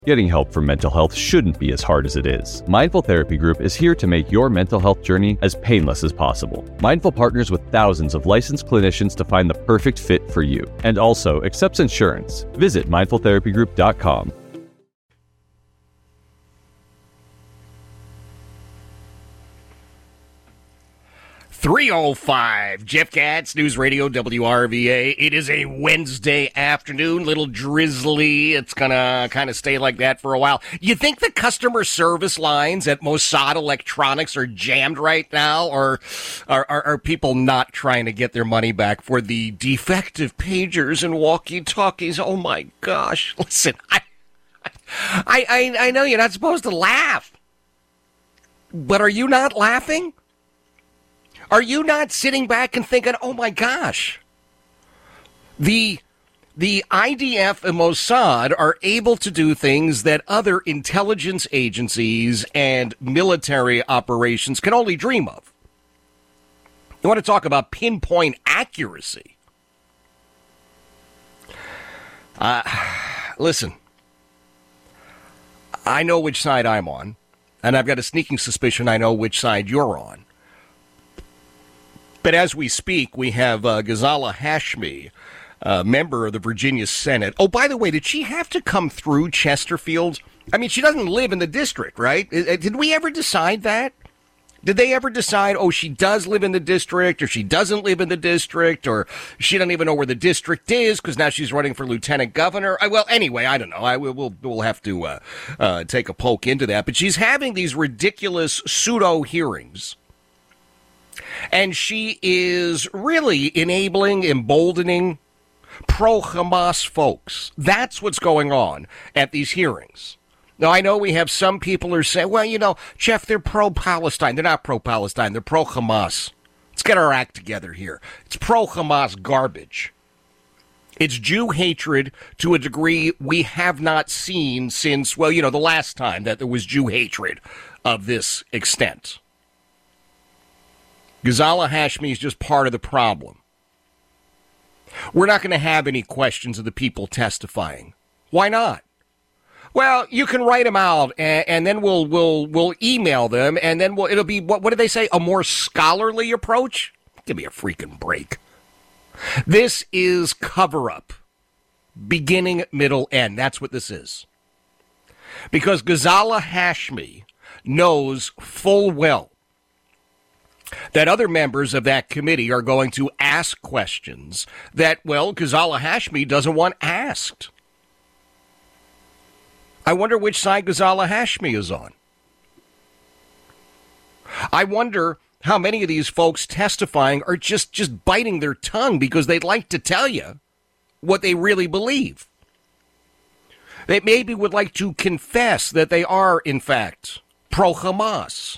Getting help for mental health shouldn't be as hard as it is. Mindful Therapy Group is here to make your mental health journey as painless as possible. Mindful partners with thousands of licensed clinicians to find the perfect fit for you, and also accepts insurance. Visit mindfultherapygroup.com. .305 Jeff Katz, News Radio WRVA. It is a Wednesday afternoon, little drizzly. It's gonna kind of stay like that for a while. You think the customer service lines at Mossad Electronics are jammed right now, or are people not trying to get their money back for the defective pagers and walkie-talkies? Oh my gosh! Listen, I know you're not supposed to laugh, but are you not laughing? Are you not sitting back and thinking, oh, my gosh, the IDF and Mossad are able to do things that other intelligence agencies and military operations can only dream of? You want to talk about pinpoint accuracy? Listen, I know which side I'm on, and I've got a sneaking suspicion I know which side you're on. But as we speak, we have Ghazala Hashmi, member of the Virginia Senate. Oh, by the way, did she have to come through Chesterfield? I mean, she doesn't live in the district, right? Did we ever decide that? Did they ever decide, oh, she does live in the district, or she doesn't live in the district, or she doesn't even know where the district is because now she's running for lieutenant governor? Well, anyway, I don't know. We'll have to take a poke into that. But she's having these ridiculous pseudo hearings. And she is really enabling, emboldening pro-Hamas folks. That's what's going on at these hearings. Now, I know we have some people who are saying, well, you know, Jeff, they're pro-Palestine. They're not pro-Palestine. They're pro-Hamas. Let's get our act together here. It's pro-Hamas garbage. It's Jew hatred to a degree we have not seen since, well, you know, the last time that there was Jew hatred of this extent. Ghazala Hashmi is just part of the problem. We're not going to have any questions of the people testifying. Why not? Well, you can write them out, and then we'll email them, and then it'll be, what do they say, a more scholarly approach? Give me a freaking break. This is cover-up. Beginning, middle, end. That's what this is. Because Ghazala Hashmi knows full well that other members of that committee are going to ask questions that, well, Ghazala Hashmi doesn't want asked. I wonder which side Ghazala Hashmi is on. I wonder how many of these folks testifying are just biting their tongue because they'd like to tell you what they really believe. They maybe would like to confess that they are, in fact, pro-Hamas.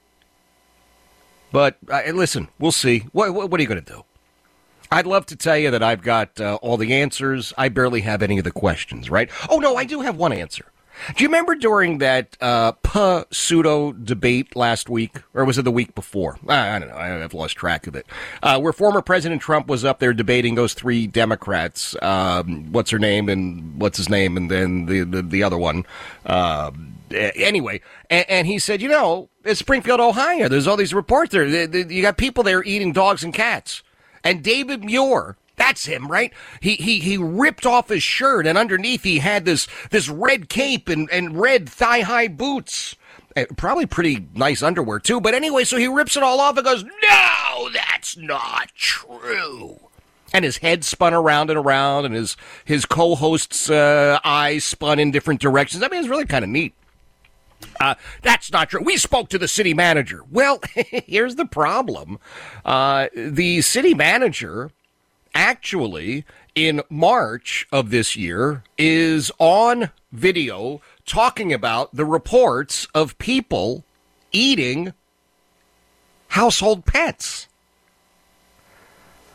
But listen, we'll see. What are you going to do? I'd love to tell you that I've got all the answers. I barely have any of the questions, right? Oh, no, I do have one answer. Do you remember during that pseudo debate last week, or was it the week before? I don't know. I've lost track of it. Where former President Trump was up there debating those three Democrats. What's her name and what's his name, and then the other one. Anyway, and he said, you know, it's Springfield, Ohio. There's all these reports there. You got people there eating dogs and cats. And David Muir, that's him, right? He ripped off his shirt, and underneath he had this red cape and red thigh-high boots. Probably pretty nice underwear, too. But anyway, so he rips it all off and goes, no, that's not true. And his head spun around and around, and his co-host's eyes spun in different directions. I mean, it's really kind of neat. That's not true. We spoke to the city manager. Well, here's the problem. The city manager actually, in March of this year, is on video talking about the reports of people eating household pets.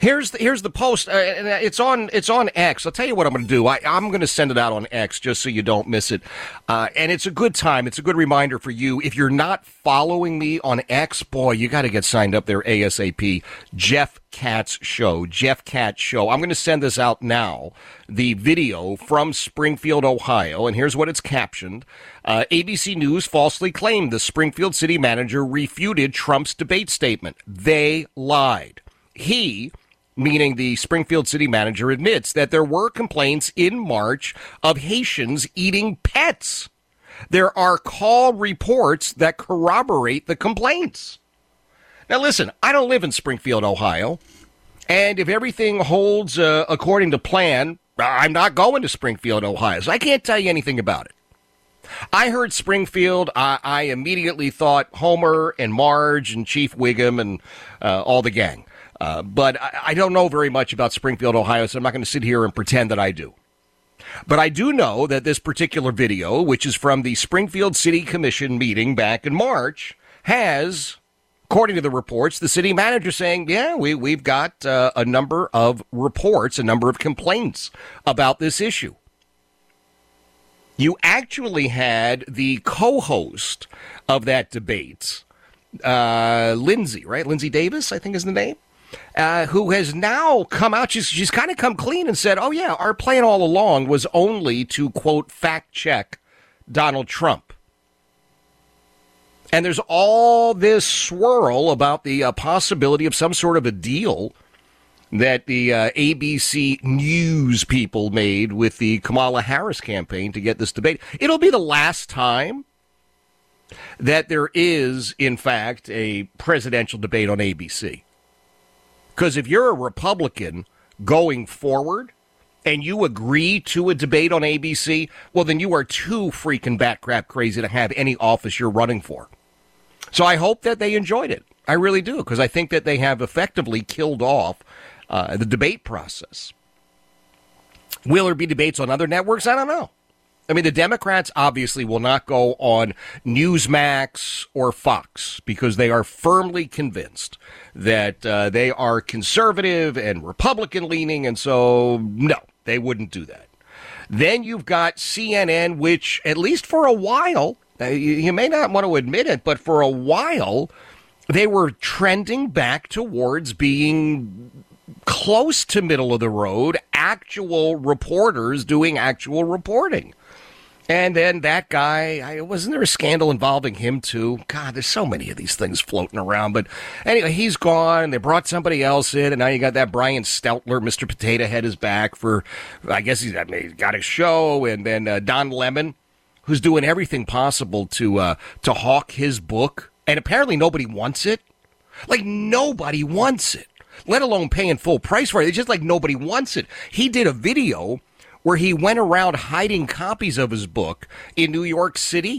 Here's the post. It's on X. I'll tell you what I'm going to do. I'm going to send it out on X just so you don't miss it. And it's a good time. It's a good reminder for you. If you're not following me on X, boy, you got to get signed up there ASAP. Jeff Katz Show. Jeff Katz Show. I'm going to send this out now. The video from Springfield, Ohio. And here's what it's captioned. ABC News falsely claimed the Springfield city manager refuted Trump's debate statement. They lied. He, meaning the Springfield city manager, admits that there were complaints in March of Haitians eating pets. There are call reports that corroborate the complaints. Now, listen, I don't live in Springfield, Ohio, and if everything holds according to plan, I'm not going to Springfield, Ohio, so I can't tell you anything about it. I heard Springfield, I immediately thought Homer and Marge and Chief Wiggum and all the gang. But I don't know very much about Springfield, Ohio, so I'm not going to sit here and pretend that I do. But I do know that this particular video, which is from the Springfield City Commission meeting back in March, has, according to the reports, the city manager saying, yeah, we've got a number of reports, a number of complaints about this issue. You actually had the co-host of that debate, Lindsay, right? Lindsay Davis, I think is the name. Who has now come out, she's kind of come clean and said, oh, yeah, our plan all along was only to, quote, fact check Donald Trump. And there's all this swirl about the possibility of some sort of a deal that the ABC News people made with the Kamala Harris campaign to get this debate. It'll be the last time that there is, in fact, a presidential debate on ABC. Because if you're a Republican going forward and you agree to a debate on ABC, well, then you are too freaking bat crap crazy to have any office you're running for. So I hope that they enjoyed it. I really do, because I think that they have effectively killed off the debate process. Will there be debates on other networks? I don't know. I mean, the Democrats obviously will not go on Newsmax or Fox because they are firmly convinced that they are conservative and Republican-leaning, and so, no, they wouldn't do that. Then you've got CNN, which, at least for a while, you may not want to admit it, but for a while, they were trending back towards being close to middle of the road, actual reporters doing actual reporting. And then that guy, wasn't there a scandal involving him too? God, there's so many of these things floating around. But anyway, he's gone. They brought somebody else in, and now you got that Brian Steltner, Mr. Potato Head is back for, I guess he's got a show. And then Don Lemon, who's doing everything possible to hawk his book. And apparently nobody wants it. Like, nobody wants it, let alone paying full price for it. It's just like nobody wants it. He did a video where he went around hiding copies of his book in New York City.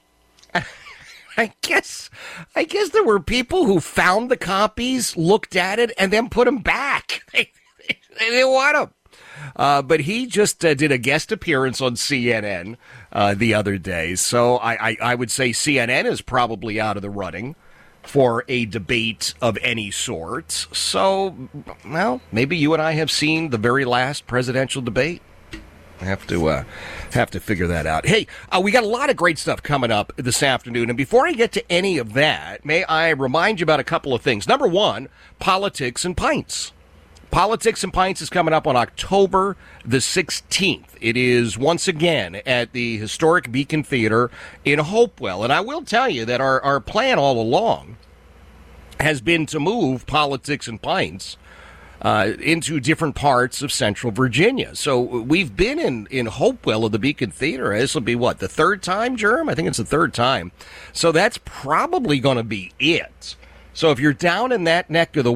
I guess there were people who found the copies, looked at it, and then put them back. They didn't want them. But he just did a guest appearance on CNN the other day. So I would say CNN is probably out of the running for a debate of any sort. So, well, maybe you and I have seen the very last presidential debate. Have to figure that out. Hey, we got a lot of great stuff coming up this afternoon. And before I get to any of that, may I remind you about a couple of things. Number one, Politics and Pints. Politics and Pints is coming up on October the 16th. It is once again at the historic Beacon Theater in Hopewell. And I will tell you that our plan all along has been to move Politics and Pints into different parts of Central Virginia. So we've been in Hopewell at the Beacon Theater. This will be, what, the third time, Jerm? I think it's the third time. So that's probably going to be it. So if you're down in that neck of the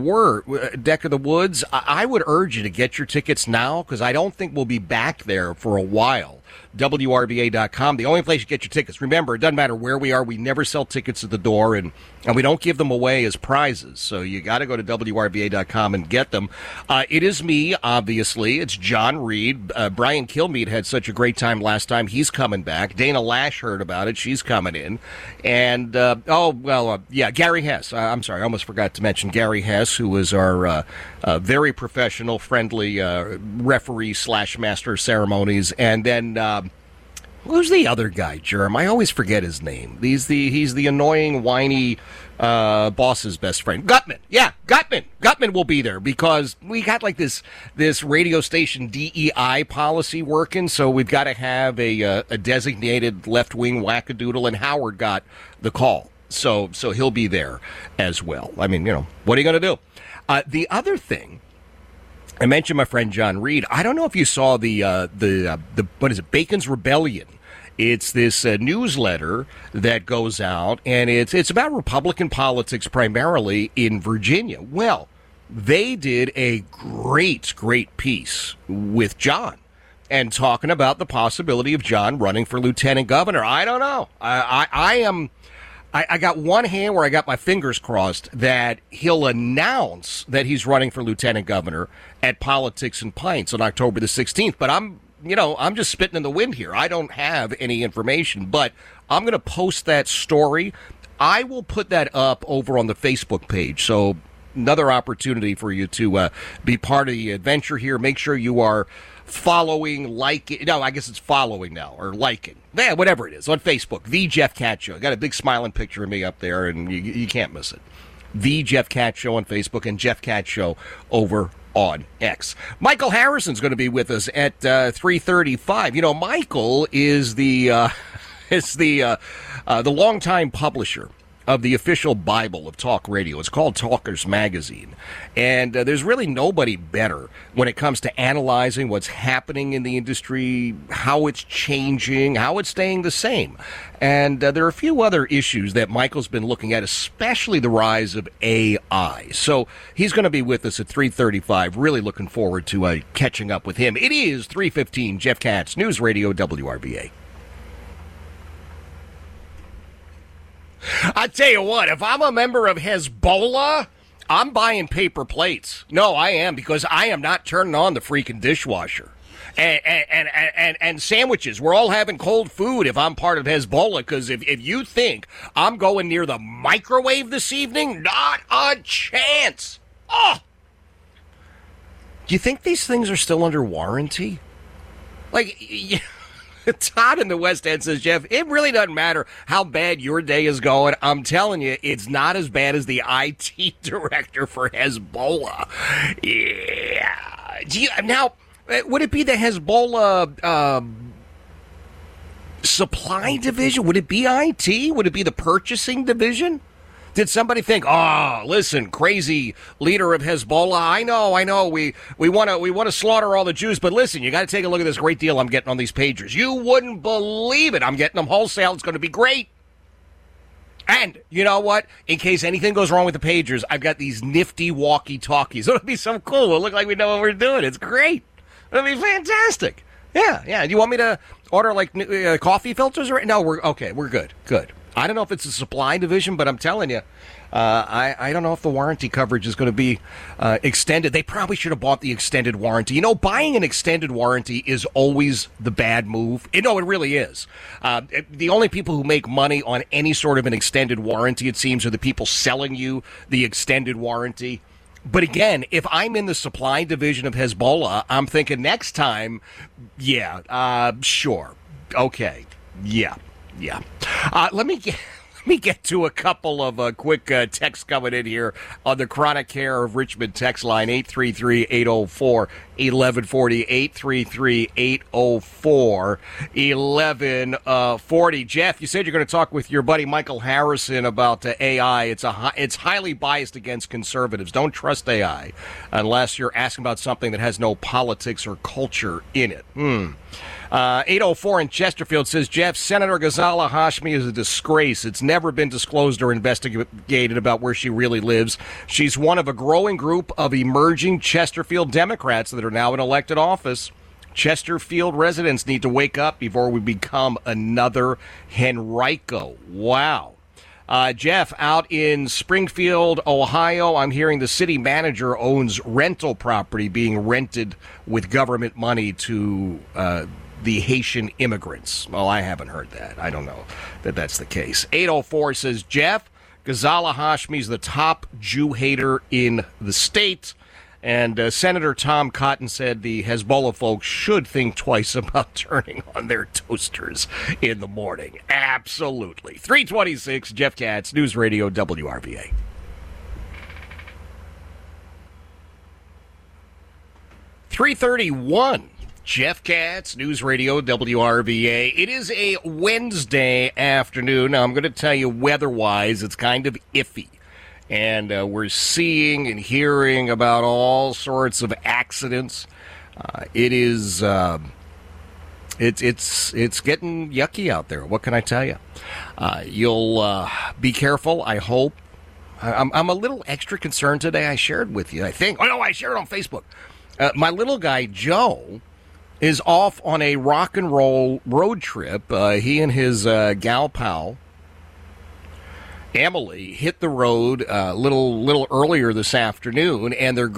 woods, I would urge you to get your tickets now, because I don't think we'll be back there for a while. WRVA.com, the only place you get your tickets. Remember, it doesn't matter where we are. We never sell tickets at the door, and we don't give them away as prizes. So you got to go to WRVA.com and get them. It is me, obviously. It's John Reed. Brian Kilmeade had such a great time last time. He's coming back. Dana Lash heard about it. She's coming in. And, Gary Hess. I'm sorry, I almost forgot to mention Gary Hess, who is our very professional, friendly referee / master of ceremonies. And then who's the other guy, Jerm? I always forget his name. He's the annoying, whiny boss's best friend. Gutman. Yeah, Gutman. Gutman will be there because we got like this radio station DEI policy working, so we've got to have a designated left-wing wackadoodle, and Howard got the call. So he'll be there as well. I mean, what are you going to do? The other thing, I mentioned my friend John Reed. I don't know if you saw the what is it, Bacon's Rebellion. It's this newsletter that goes out, and it's about Republican politics primarily in Virginia. Well, they did a great piece with John and talking about the possibility of John running for lieutenant governor. I don't know. I got one hand where I got my fingers crossed that he'll announce that he's running for lieutenant governor at Politics and Pints on October the 16th. But I'm just spitting in the wind here. I don't have any information, but I'm going to post that story. I will put that up over on the Facebook page. So another opportunity for you to be part of the adventure here. Make sure you are following, liking. No, I guess it's following now, or liking. Yeah, whatever it is, on Facebook. The Jeff Katz Show. Got a big smiling picture of me up there, and you can't miss it. The Jeff Katz Show on Facebook and Jeff Katz Show over on X. Michael Harrison's going to be with us at 3:35. Michael is the longtime publisher of the official Bible of talk radio. It's called Talkers Magazine. And there's really nobody better when it comes to analyzing what's happening in the industry, how it's changing, how it's staying the same. And there are a few other issues that Michael's been looking at, especially the rise of AI. So he's going to be with us at 3:35. Really looking forward to catching up with him. It is 3:15, Jeff Katz, News Radio WRVA. I tell you what, if I'm a member of Hezbollah, I'm buying paper plates. No, I am, because I am not turning on the freaking dishwasher. And sandwiches. We're all having cold food if I'm part of Hezbollah, because if you think I'm going near the microwave this evening, not a chance. Oh! Do you think these things are still under warranty? Todd in the West End says, Jeff, it really doesn't matter how bad your day is going. I'm telling you, it's not as bad as the IT director for Hezbollah. Yeah. Now, would it be the Hezbollah supply division? Would it be IT? Would it be the purchasing division? Did somebody think, listen, crazy leader of Hezbollah, I know, we want to slaughter all the Jews, but listen, you got to take a look at this great deal I'm getting on these pagers. You wouldn't believe it. I'm getting them wholesale. It's going to be great. And you know what? In case anything goes wrong with the pagers, I've got these nifty walkie-talkies. It'll be so cool. It'll look like we know what we're doing. It's great. It'll be fantastic. Yeah. Do you want me to order coffee filters? No, we're good. Good. I don't know if it's a supply division, but I'm telling you, I don't know if the warranty coverage is going to be extended. They probably should have bought the extended warranty. Buying an extended warranty is always the bad move. It really is. The only people who make money on any sort of an extended warranty, it seems, are the people selling you the extended warranty. But again, if I'm in the supply division of Hezbollah, I'm thinking next time, sure. Okay. Yeah. Let me get to a couple of quick texts coming in here on the Chronic Care of Richmond text line, 833-804-1140, 833-804-1140. Jeff, you said you're going to talk with your buddy Michael Harrison about AI. It's highly biased against conservatives. Don't trust AI unless you're asking about something that has no politics or culture in it. 804 in Chesterfield says, Jeff, Senator Ghazala Hashmi is a disgrace. It's never been disclosed or investigated about where she really lives. She's one of a growing group of emerging Chesterfield Democrats that are now in elected office. Chesterfield residents need to wake up before we become another Henrico. Wow. Jeff, out in Springfield, Ohio, I'm hearing the city manager owns rental property being rented with government money to the Haitian immigrants. Well, I haven't heard that. I don't know that that's the case. 804 says, Jeff, Ghazala Hashmi's the top Jew hater in the state. And Senator Tom Cotton said the Hezbollah folks should think twice about turning on their toasters in the morning. Absolutely. 326, Jeff Katz, News Radio WRVA. .331, Jeff Katz, News Radio WRVA. It is a Wednesday afternoon. Now, I'm going to tell you weather-wise, it's kind of iffy. And we're seeing and hearing about all sorts of accidents. It's getting yucky out there. What can I tell you? You'll be careful, I hope. I'm a little extra concerned today. I shared with you, I think. Oh, no, I shared it on Facebook. My little guy, Joe, is off on a rock and roll road trip. He and his gal pal, Emily, hit the road a little earlier this afternoon, and they're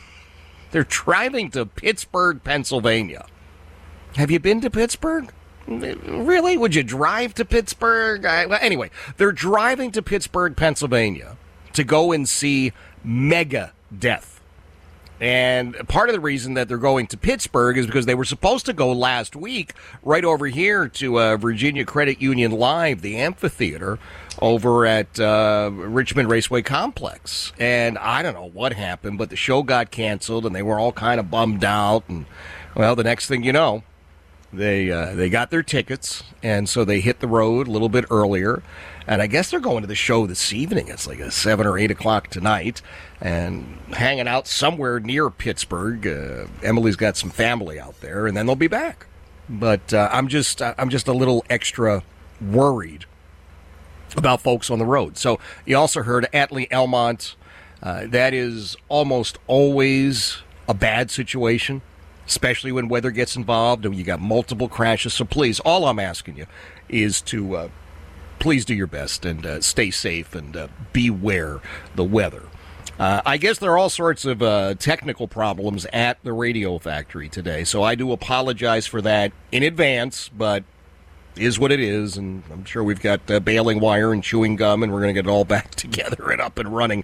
driving to Pittsburgh, Pennsylvania. Have you been to Pittsburgh? Really? Would you drive to Pittsburgh? Anyway, they're driving to Pittsburgh, Pennsylvania to go and see Megadeth. And part of the reason that they're going to Pittsburgh is because they were supposed to go last week right over here to Virginia Credit Union Live, the amphitheater, over at Richmond Raceway Complex. And I don't know what happened, but the show got canceled, and they were all kind of bummed out. And, well, the next thing you know, they got their tickets, and so they hit the road a little bit earlier. And I guess they're going to the show this evening. It's like a 7 or 8 o'clock tonight, and hanging out somewhere near Pittsburgh. Emily's got some family out there, and then they'll be back. But I'm just a little extra worried about folks on the road. So you also heard Atlee Elmont. That is almost always a bad situation, especially when weather gets involved and you got multiple crashes. So please, all I'm asking you is to please do your best and stay safe and beware the weather. I guess there are all sorts of technical problems at the radio factory today, so I do apologize for that in advance, but is what it is, and I'm sure we've got baling wire and chewing gum, and we're going to get it all back together and up and running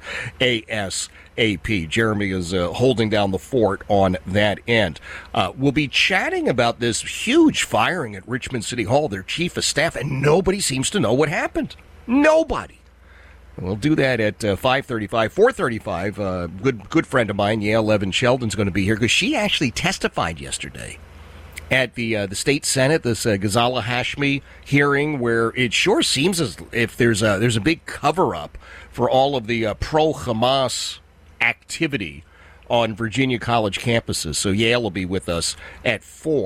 ASAP. Jeremy is holding down the fort on that end. We'll be chatting about this huge firing at Richmond City Hall, their chief of staff, and nobody seems to know what happened. Nobody. We'll do that at 5:35, 4:35. Good friend of mine, Yale Evan Sheldon's going to be here because she actually testified yesterday at the state senate, this Ghazala Hashmi hearing, where it sure seems as if there's a big cover up for all of the pro-Hamas activity on Virginia college campuses. So Yale will be with us at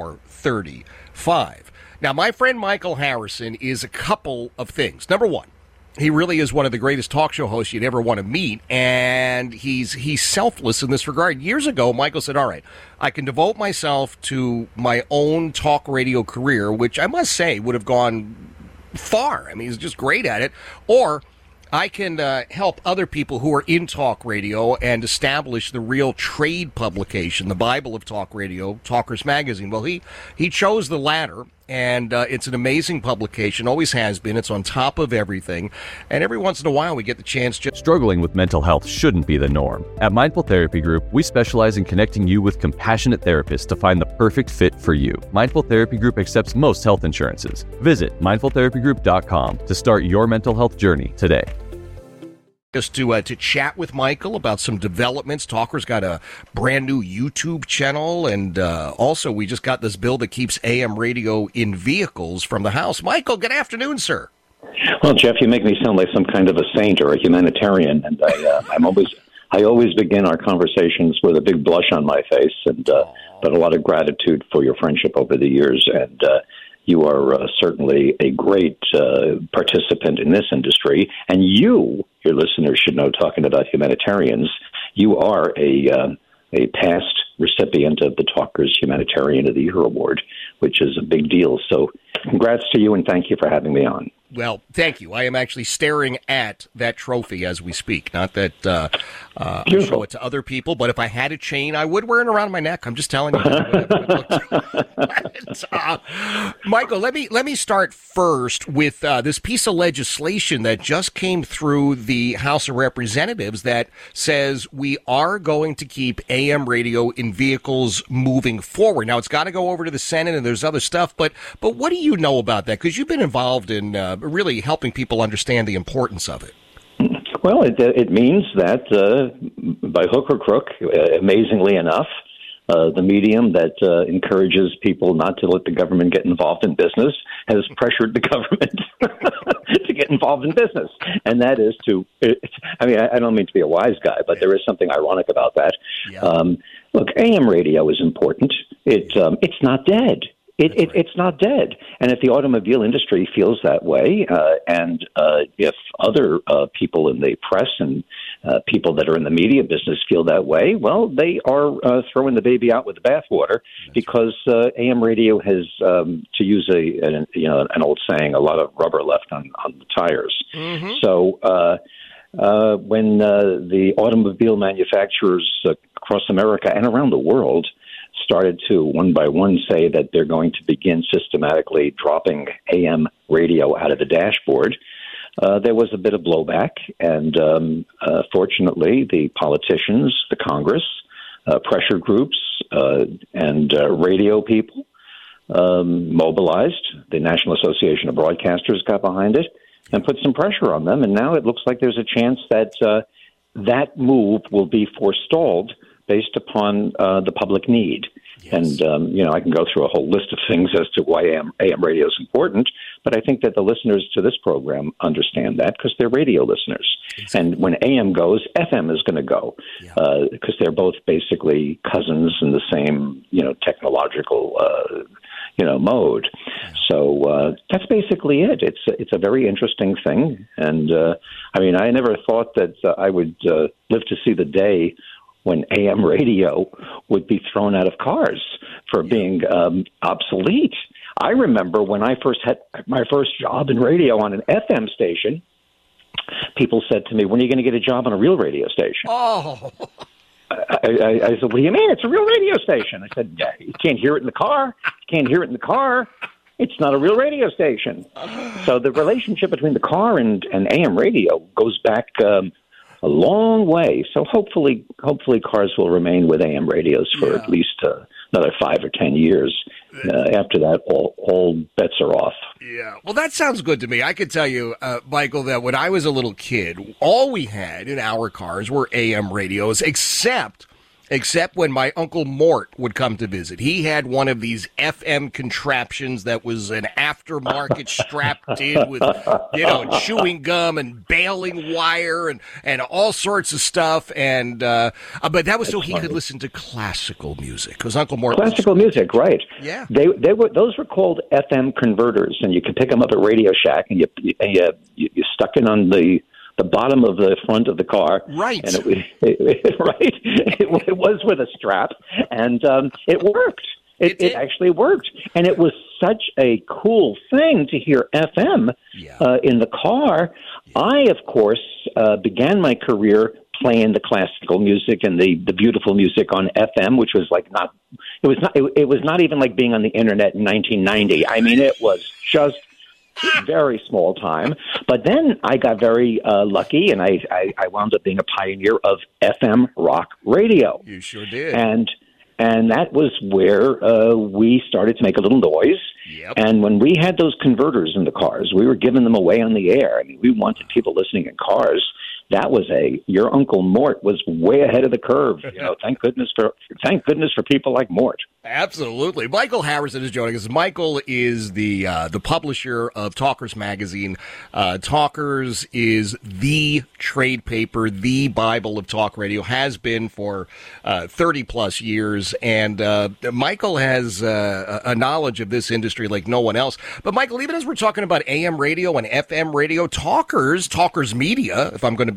4:35. Now, my friend Michael Harrison is a couple of things. Number one, he really is one of the greatest talk show hosts you'd ever want to meet, and he's selfless in this regard. Years ago, Michael said, all right, I can devote myself to my own talk radio career, which I must say would have gone far. I mean, he's just great at it. Or I can help other people who are in talk radio and establish the real trade publication, the Bible of talk radio, Talkers Magazine. Well, he chose the latter, and it's an amazing publication, always has been. It's on top of everything, and every once in a while we get the chance to... Struggling with mental health shouldn't be the norm. At Mindful Therapy Group, we specialize in connecting you with compassionate therapists to find the perfect fit for you. Mindful Therapy Group accepts most health insurances. Visit mindfultherapygroup.com to start your mental health journey today. Just to chat with Michael about some developments. Talker's got a brand new YouTube channel, and also we just got this bill that keeps AM radio in vehicles from the House. Michael, good afternoon, sir. Well, Jeff, you make me sound like some kind of a saint or a humanitarian, and I always begin our conversations with a big blush on my face, and but a lot of gratitude for your friendship over the years, and you are certainly a great participant in this industry, and your listeners should know, talking about humanitarians, you are a past recipient of the Talkers Humanitarian of the Year Award, which is a big deal. So congrats to you, and thank you for having me on. Well, thank you. I am actually staring at that trophy as we speak. Not that I show it to other people, but if I had a chain, I would wear it around my neck. I'm just telling you. Michael, let me start first with this piece of legislation that just came through the House of Representatives that says we are going to keep AM radio in vehicles moving forward. Now, it's got to go over to the Senate, and there's other stuff, but what do you know about that? Because you've been involved in really helping people understand the importance of it. Well, it means that by hook or crook, amazingly enough, the medium that encourages people not to let the government get involved in business has pressured the government to get involved in business. And that is I don't mean to be a wise guy, but there is something ironic about that. Yeah. Look, AM radio is important. It's not dead. It's not dead. And if the automobile industry feels that way, and if other people in the press and people that are in the media business feel that way, well, they are throwing the baby out with the bathwater, because AM radio has, to use an old saying, a lot of rubber left on the tires. Mm-hmm. So when the automobile manufacturers across America and around the world started to one by one say that they're going to begin systematically dropping AM radio out of the dashboard, there was a bit of blowback. And fortunately, the politicians, the Congress, pressure groups, and radio people mobilized. The National Association of Broadcasters got behind it and put some pressure on them. And now it looks like there's a chance that that move will be forestalled based upon the public need. Yes. And, I can go through a whole list of things as to why AM radio is important, but I think that the listeners to this program understand that because they're radio listeners. Exactly. And when AM goes, FM is going to go, because they're both basically cousins in the same, technological, mode. Yeah. So that's basically it. It's a very interesting thing. And, I never thought that I would live to see the day when AM radio would be thrown out of cars for being obsolete. I remember when I first had my first job in radio on an FM station, people said to me, when are you going to get a job on a real radio station? Oh. I said, what do you mean? It's a real radio station. I said, yeah, you can't hear it in the car. You can't hear it in the car. It's not a real radio station. So the relationship between the car and AM radio goes back a long way. So hopefully cars will remain with AM radios for at least another 5 or 10 years. After that, all bets are off. Yeah. Well, that sounds good to me. I could tell you, Michael, that when I was a little kid, all we had in our cars were AM radios, except when my Uncle Mort would come to visit. He had one of these FM contraptions that was an aftermarket strapped in with, chewing gum and baling wire and all sorts of stuff. And but that was so he could listen to classical music. Because Uncle Mort classical music, right? Yeah, those were called FM converters, and you could pick them up at Radio Shack, and you stuck it on the bottom of the front of the car, right? And it was with a strap, and it worked. It actually worked, and it was such a cool thing to hear FM in the car. Yeah. I, of course, began my career playing the classical music and the beautiful music on FM, which was it was not even like being on the internet in 1990. I mean, it was just very small time. But then I got very lucky, and I wound up being a pioneer of FM rock radio. You sure did. And that was where we started to make a little noise. Yep. And when we had those converters in the cars, we were giving them away on the air. I mean, we wanted people listening in cars. That was your Uncle Mort was way ahead of the curve. Thank goodness for people like Mort. Absolutely. Michael Harrison is joining us. Michael is the publisher of Talkers Magazine. Talkers is the trade paper, the Bible of talk radio, has been for 30 plus years. And Michael has a knowledge of this industry like no one else. But Michael, even as we're talking about AM radio and FM radio, Talkers Media, if I'm going to be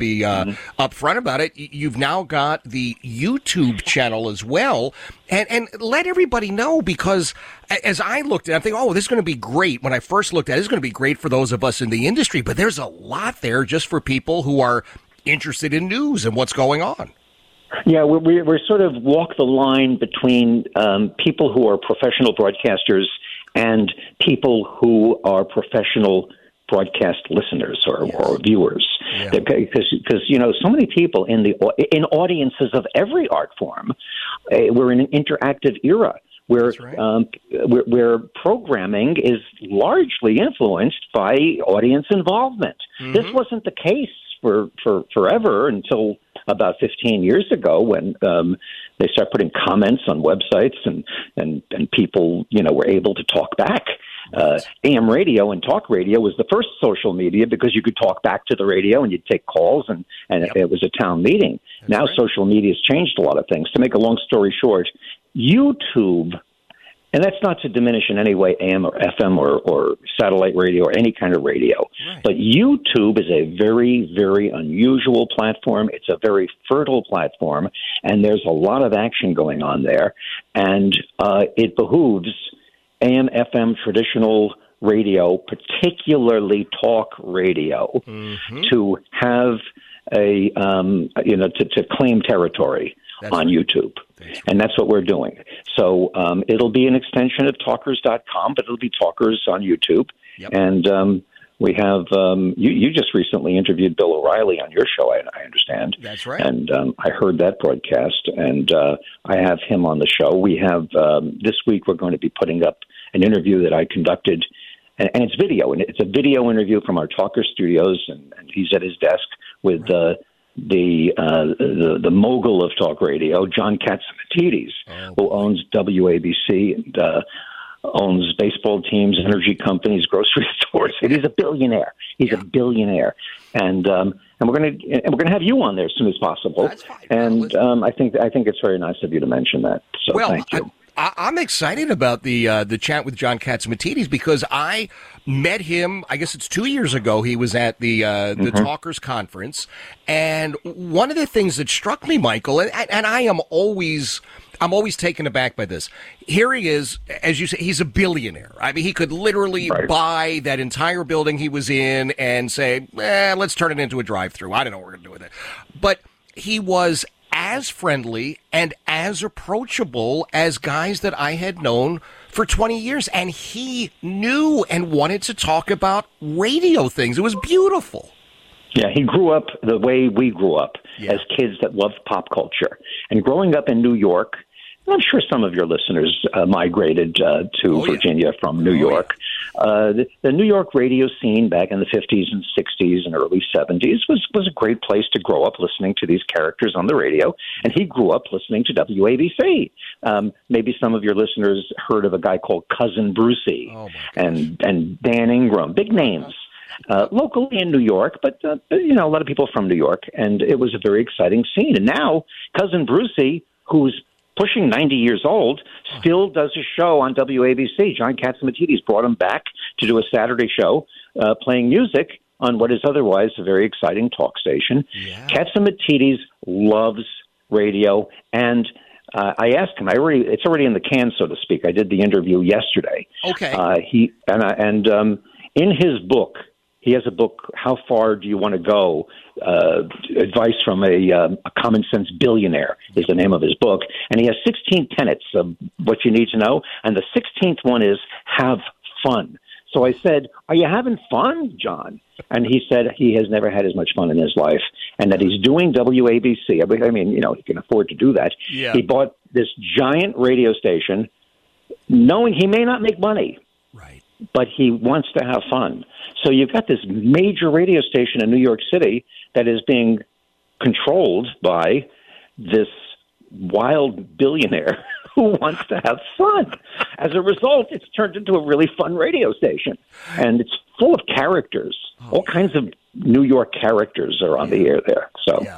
be upfront about it. You've now got the YouTube channel as well. And let everybody know, because as I looked at it, I'm thinking, this is going to be great. When I first looked at it, it's going to be great for those of us in the industry. But there's a lot there just for people who are interested in news and what's going on. Yeah, we're sort of walk the line between people who are professional broadcasters and people who are professional broadcast listeners or viewers. Yeah. Because so many people in audiences of every art form, we're in an interactive era where where programming is largely influenced by audience involvement. Mm-hmm. This wasn't the case for forever until about 15 years ago, when they started putting comments on websites and people were able to talk back. AM radio and talk radio was the first social media because you could talk back to the radio and you'd take calls and it was a town meeting. That's now social media has changed a lot of things. To make a long story short, YouTube, and that's not to diminish in any way AM or FM or satellite radio or any kind of radio, but YouTube is a very, very unusual platform. It's a very fertile platform, and there's a lot of action going on there, and it behooves AM, FM, traditional radio, particularly talk radio, to have to claim territory on YouTube. And that's what we're doing. So it'll be an extension of talkers.com, but it'll be Talkers on YouTube. Yep. And we have, you just recently interviewed Bill O'Reilly on your show, I understand. That's right. And I heard that broadcast, and I have him on the show. We have, this week, we're going to be putting up an interview that I conducted, and it's video, and it's a video interview from our Talker studios, and he's at his desk with the mogul of talk radio, John Catsimatidis, who owns WABC and owns baseball teams, energy companies, grocery stores. He's a billionaire. He's a billionaire, and we're gonna have you on there as soon as possible. That's fine. And I think it's very nice of you to mention that. So thank you. I'm excited about the chat with John Catsimatidis because I met him, I guess it's 2 years ago. He was at the Talkers Conference. And one of the things that struck me, Michael, and I'm always taken aback by this. Here he is, as you say, he's a billionaire. I mean, he could literally buy that entire building he was in and say, let's turn it into a drive-through. I don't know what we're going to do with it. But he was as friendly and as approachable as guys that I had known for 20 years. And he knew and wanted to talk about radio things. It was beautiful. Yeah, he grew up the way we grew up as kids that loved pop culture. And growing up in New York, I'm sure some of your listeners migrated to Virginia from New York. The New York radio scene back in the 50s and 60s and early 70s was a great place to grow up listening to these characters on the radio. And he grew up listening to WABC. Maybe some of your listeners heard of a guy called Cousin Brucey and Dan Ingram, big names. Locally in New York, but, a lot of people from New York. And it was a very exciting scene. And now Cousin Brucey, who's pushing 90 years old, still does a show on WABC. John Catsimatidis brought him back to do a Saturday show playing music on what is otherwise a very exciting talk station. Yeah. Catsimatidis loves radio, and I asked him. It's already in the can, so to speak. I did the interview yesterday. Okay. In his book, he has a book, How Far Do You Want to Go? Advice from a Common Sense Billionaire is the name of his book. And he has 16 tenets of what you need to know. And the 16th one is have fun. So I said, are you having fun, John? And he said he has never had as much fun in his life and that he's doing WABC. I mean, he can afford to do that. Yeah. He bought this giant radio station knowing he may not make money. Right. But he wants to have fun. So you've got this major radio station in New York City that is being controlled by this wild billionaire who wants to have fun. As a result, it's turned into a really fun radio station. And it's full of characters. All kinds of New York characters are on the air there. So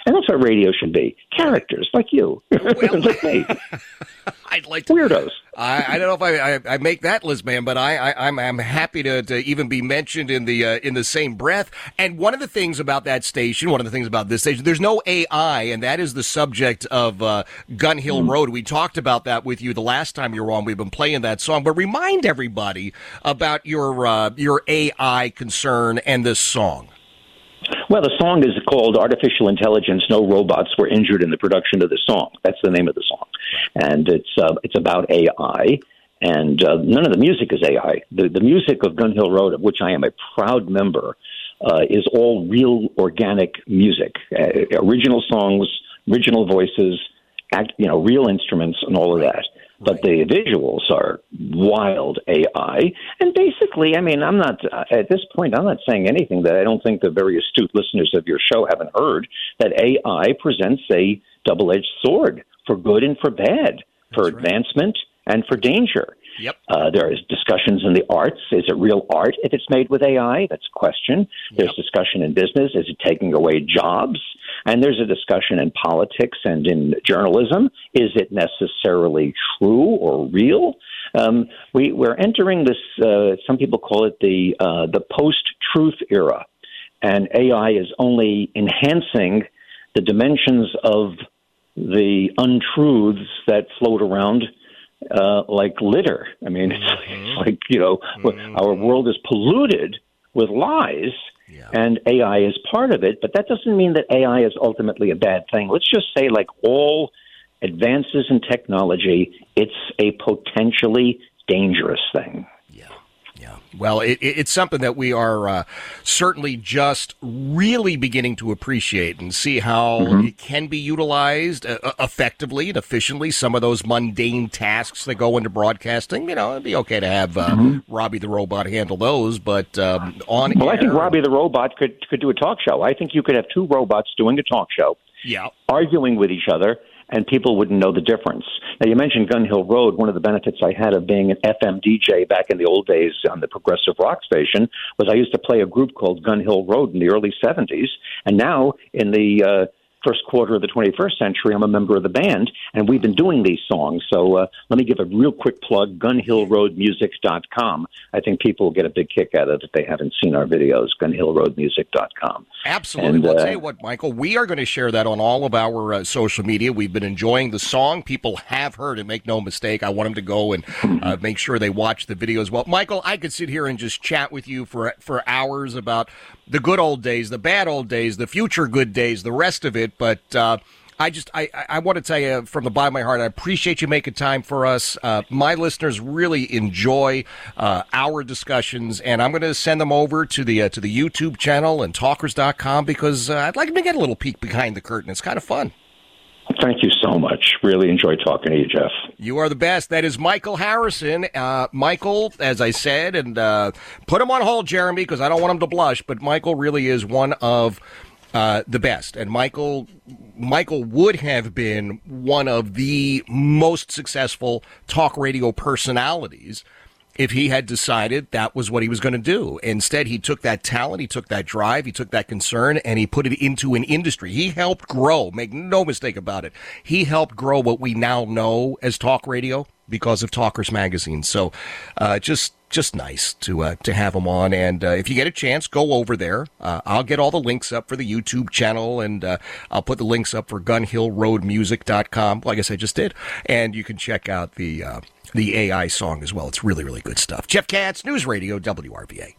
And that's what radio should be. Characters like you. Well, like me. I'd like Weirdos. I don't know if I make that list, man, but I'm happy to even be mentioned in the same breath. And one of the things about that station, one of the things about this station, there's no AI, and that is the subject of Gun Hill Road. We talked about that with you the last time you were on. We've been playing that song, but remind everybody about your AI concern and this song. Well, the song is called Artificial Intelligence, No Robots Were Injured in the Production of the Song. That's the name of the song. And it's about AI, and none of the music is AI. The music of Gun Hill Road, of which I am a proud member, is all real organic music, original songs, original voices, real instruments and all of that. But the visuals are wild AI. And basically, I mean, I'm not, at this point, I'm not saying anything that I don't think the very astute listeners of your show haven't heard, that AI presents a double-edged sword for good and for bad, for advancement and for danger. Yep. There is discussions in the arts. Is it real art if it's made with AI? That's a question. There's discussion in business. Is it taking away jobs? And there's a discussion in politics and in journalism. Is it necessarily true or real? We're entering this, some people call it the post-truth era. And AI is only enhancing the dimensions of the untruths that float around like litter. I mean, it's like, our world is polluted with lies, and AI is part of it, but that doesn't mean that AI is ultimately a bad thing. Let's just say, like all advances in technology, it's a potentially dangerous thing. Yeah. Well, it's something that we are certainly just really beginning to appreciate and see how it can be utilized effectively and efficiently. Some of those mundane tasks that go into broadcasting, it'd be okay to have Robbie the Robot handle those, but on air. I think Robbie the Robot could do a talk show. I think you could have two robots doing a talk show, arguing with each other, and people wouldn't know the difference. Now, you mentioned Gun Hill Road. One of the benefits I had of being an FM DJ back in the old days on the progressive rock station was I used to play a group called Gun Hill Road in the early 70s. And now, in the first quarter of the 21st century, I'm a member of the band, and we've been doing these songs. So let me give a real quick plug, gunhillroadmusic.com. I think people will get a big kick out of it if they haven't seen our videos, gunhillroadmusic.com. Absolutely. Well, I'll tell you what, Michael, we are going to share that on all of our social media. We've been enjoying the song. People have heard it, make no mistake. I want them to go and make sure they watch the video as well. Michael, I could sit here and just chat with you for hours about the good old days, the bad old days, the future good days, the rest of it. But I want to tell you from the bottom of my heart, I appreciate you making time for us. My listeners really enjoy our discussions, and I'm going to send them over to the YouTube channel and talkers.com because I'd like them to get a little peek behind the curtain. It's kind of fun. Thank you so much. Really enjoyed talking to you, Jeff. You are the best. That is Michael Harrison. Michael, as I said, and put him on hold, Jeremy, because I don't want him to blush, but Michael really is one of the best. And Michael would have been one of the most successful talk radio personalities if he had decided that was what he was going to do. Instead, he took that talent, he took that drive, he took that concern, and he put it into an industry. He helped grow, make no mistake about it. He helped grow what we now know as talk radio because of Talkers Magazine. So just nice to have him on. And if you get a chance, go over there. I'll get all the links up for the YouTube channel, and I'll put the links up for gunhillroadmusic.com, like I said, just did. And you can check out the AI song as well. It's really, really good stuff. Jeff Katz, News Radio, WRVA.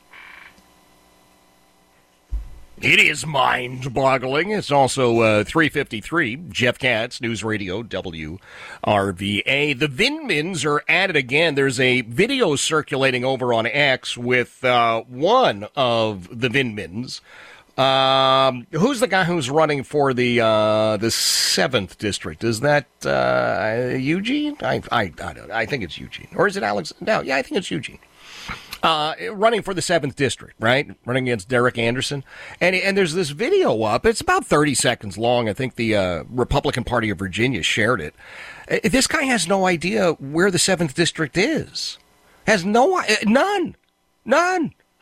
It is mind-boggling. It's also 3:53. Jeff Katz, News Radio, WRVA. The Vinmans are at it again. There's a video circulating over on X with one of the Vinmans. Who's the guy who's running for the 7th district? Is that Eugene? I don't know. I think it's Eugene. Or is it Alex? No, yeah, I think it's Eugene. Running for the 7th district, right? Running against Derek Anderson. And there's this video up. It's about 30 seconds long. I think the Republican Party of Virginia shared it. This guy has no idea where the 7th district is. Has none.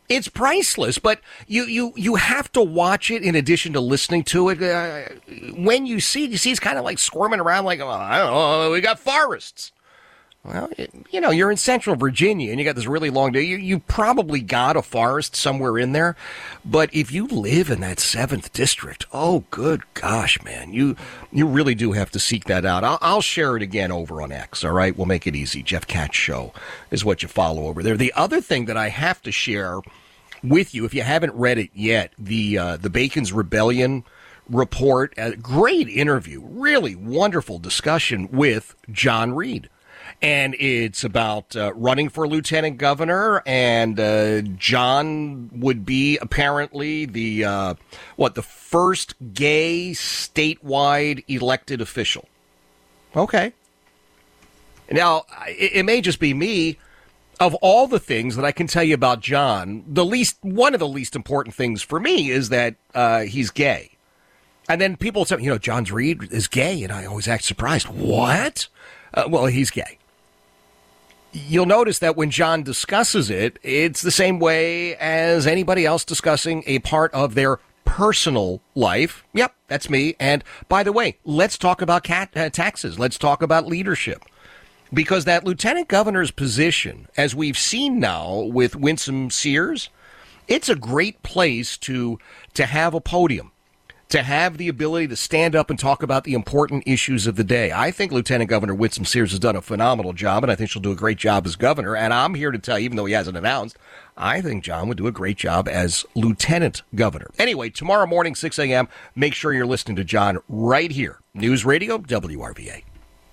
It's priceless, but you have to watch it in addition to listening to it. When you see it's kind of like squirming around like, I don't know, we got forests. Well, you're in Central Virginia and you got this really long day. You probably got a forest somewhere in there. But if you live in that 7th district, oh, good gosh, man, you really do have to seek that out. I'll share it again over on X, all right? We'll make it easy. Jeff Katz Show is what you follow over there. The other thing that I have to share with you, if you haven't read it yet, the Bacon's Rebellion report, a great interview, really wonderful discussion with John Reed. And it's about running for lieutenant governor, and John would be apparently the first gay statewide elected official. Okay. Now, it may just be me. Of all the things that I can tell you about John, one of the least important things for me is that he's gay. And then people say, John Reed is gay, and I always act surprised. What? Well, he's gay. You'll notice that when John discusses it, it's the same way as anybody else discussing a part of their personal life. Yep, that's me. And by the way, let's talk about taxes. Let's talk about leadership. Because that lieutenant governor's position, as we've seen now with Winsome Sears, it's a great place to have a podium, to have the ability to stand up and talk about the important issues of the day. I think Lieutenant Governor Winsome Sears has done a phenomenal job, and I think she'll do a great job as governor. And I'm here to tell you, even though he hasn't announced, I think John would do a great job as lieutenant governor. Anyway, tomorrow morning, 6 a.m., make sure you're listening to John right here. News Radio, WRVA.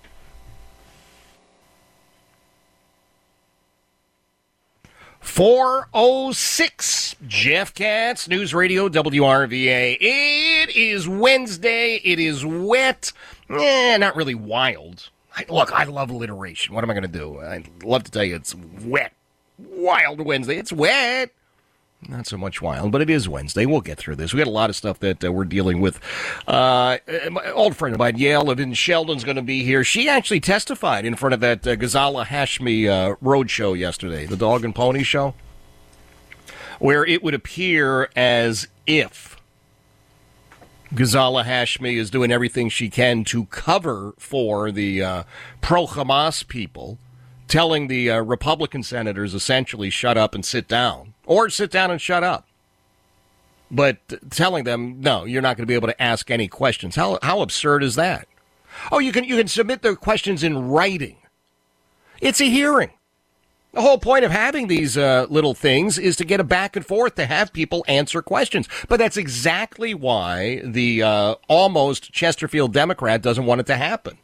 .406, Jeff Katz, News Radio, WRVA. It is Wednesday. It is wet. Not really wild. Look, I love alliteration. What am I going to do? I'd love to tell you it's wet. Wild Wednesday. It's wet. Not so much wild, but it is Wednesday. We'll get through this. We got a lot of stuff that we're dealing with. My old friend of mine, Yale, live in Sheldon's going to be here. She actually testified in front of that Ghazala Hashmi road show yesterday, the dog and pony show, where it would appear as if Ghazala Hashmi is doing everything she can to cover for the pro-Hamas people, telling the Republican senators essentially shut up and sit down. Or sit down and shut up. But telling them, no, you're not going to be able to ask any questions. How absurd is that? Oh, you can submit the questions in writing. It's a hearing. The whole point of having these little things is to get a back and forth, to have people answer questions. But that's exactly why the almost Chesterfield Democrat doesn't want it to happen.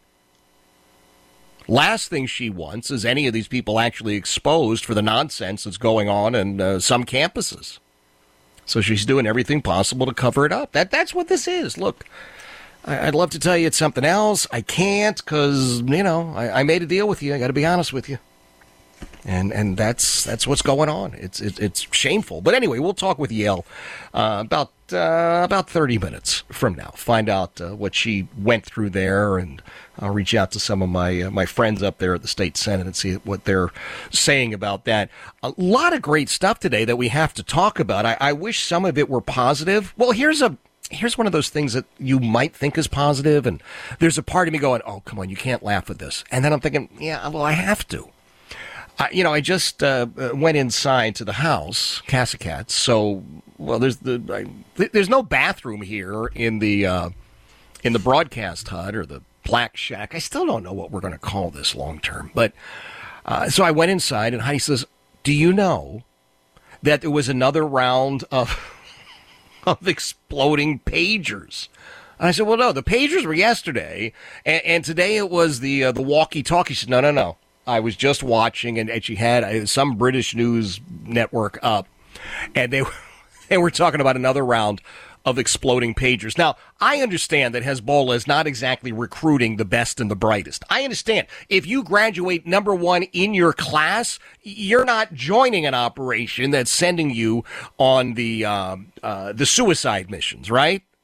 Last thing she wants is any of these people actually exposed for the nonsense that's going on in some campuses. So she's doing everything possible to cover it up. That's what this is. Look, I'd love to tell you it's something else. I can't because, I made a deal with you. I got to be honest with you. And that's what's going on. It's shameful. But anyway, we'll talk with Yale about 30 minutes from now. Find out what she went through there, and I'll reach out to some of my friends up there at the state senate and see what they're saying about that. A lot of great stuff today that we have to talk about. I wish some of it were positive. Well, here's one of those things that you might think is positive, and there's a part of me going, oh, come on, you can't laugh at this. And then I'm thinking, yeah, well, I have to. I just went inside to the house, Casa Cats. So, well, there's no bathroom here in the broadcast hut or the Black Shack. I still don't know what we're going to call this long term. But so I went inside, and Heidi says, "Do you know that there was another round of exploding pagers?" And I said, "Well, no, the pagers were yesterday, and today it was the walkie-talkie." She said, No. I was just watching, and she had some British news network up, and they were talking about another round of exploding pagers. Now, I understand that Hezbollah is not exactly recruiting the best and the brightest. I understand. If you graduate number one in your class, you're not joining an operation that's sending you on the suicide missions, right?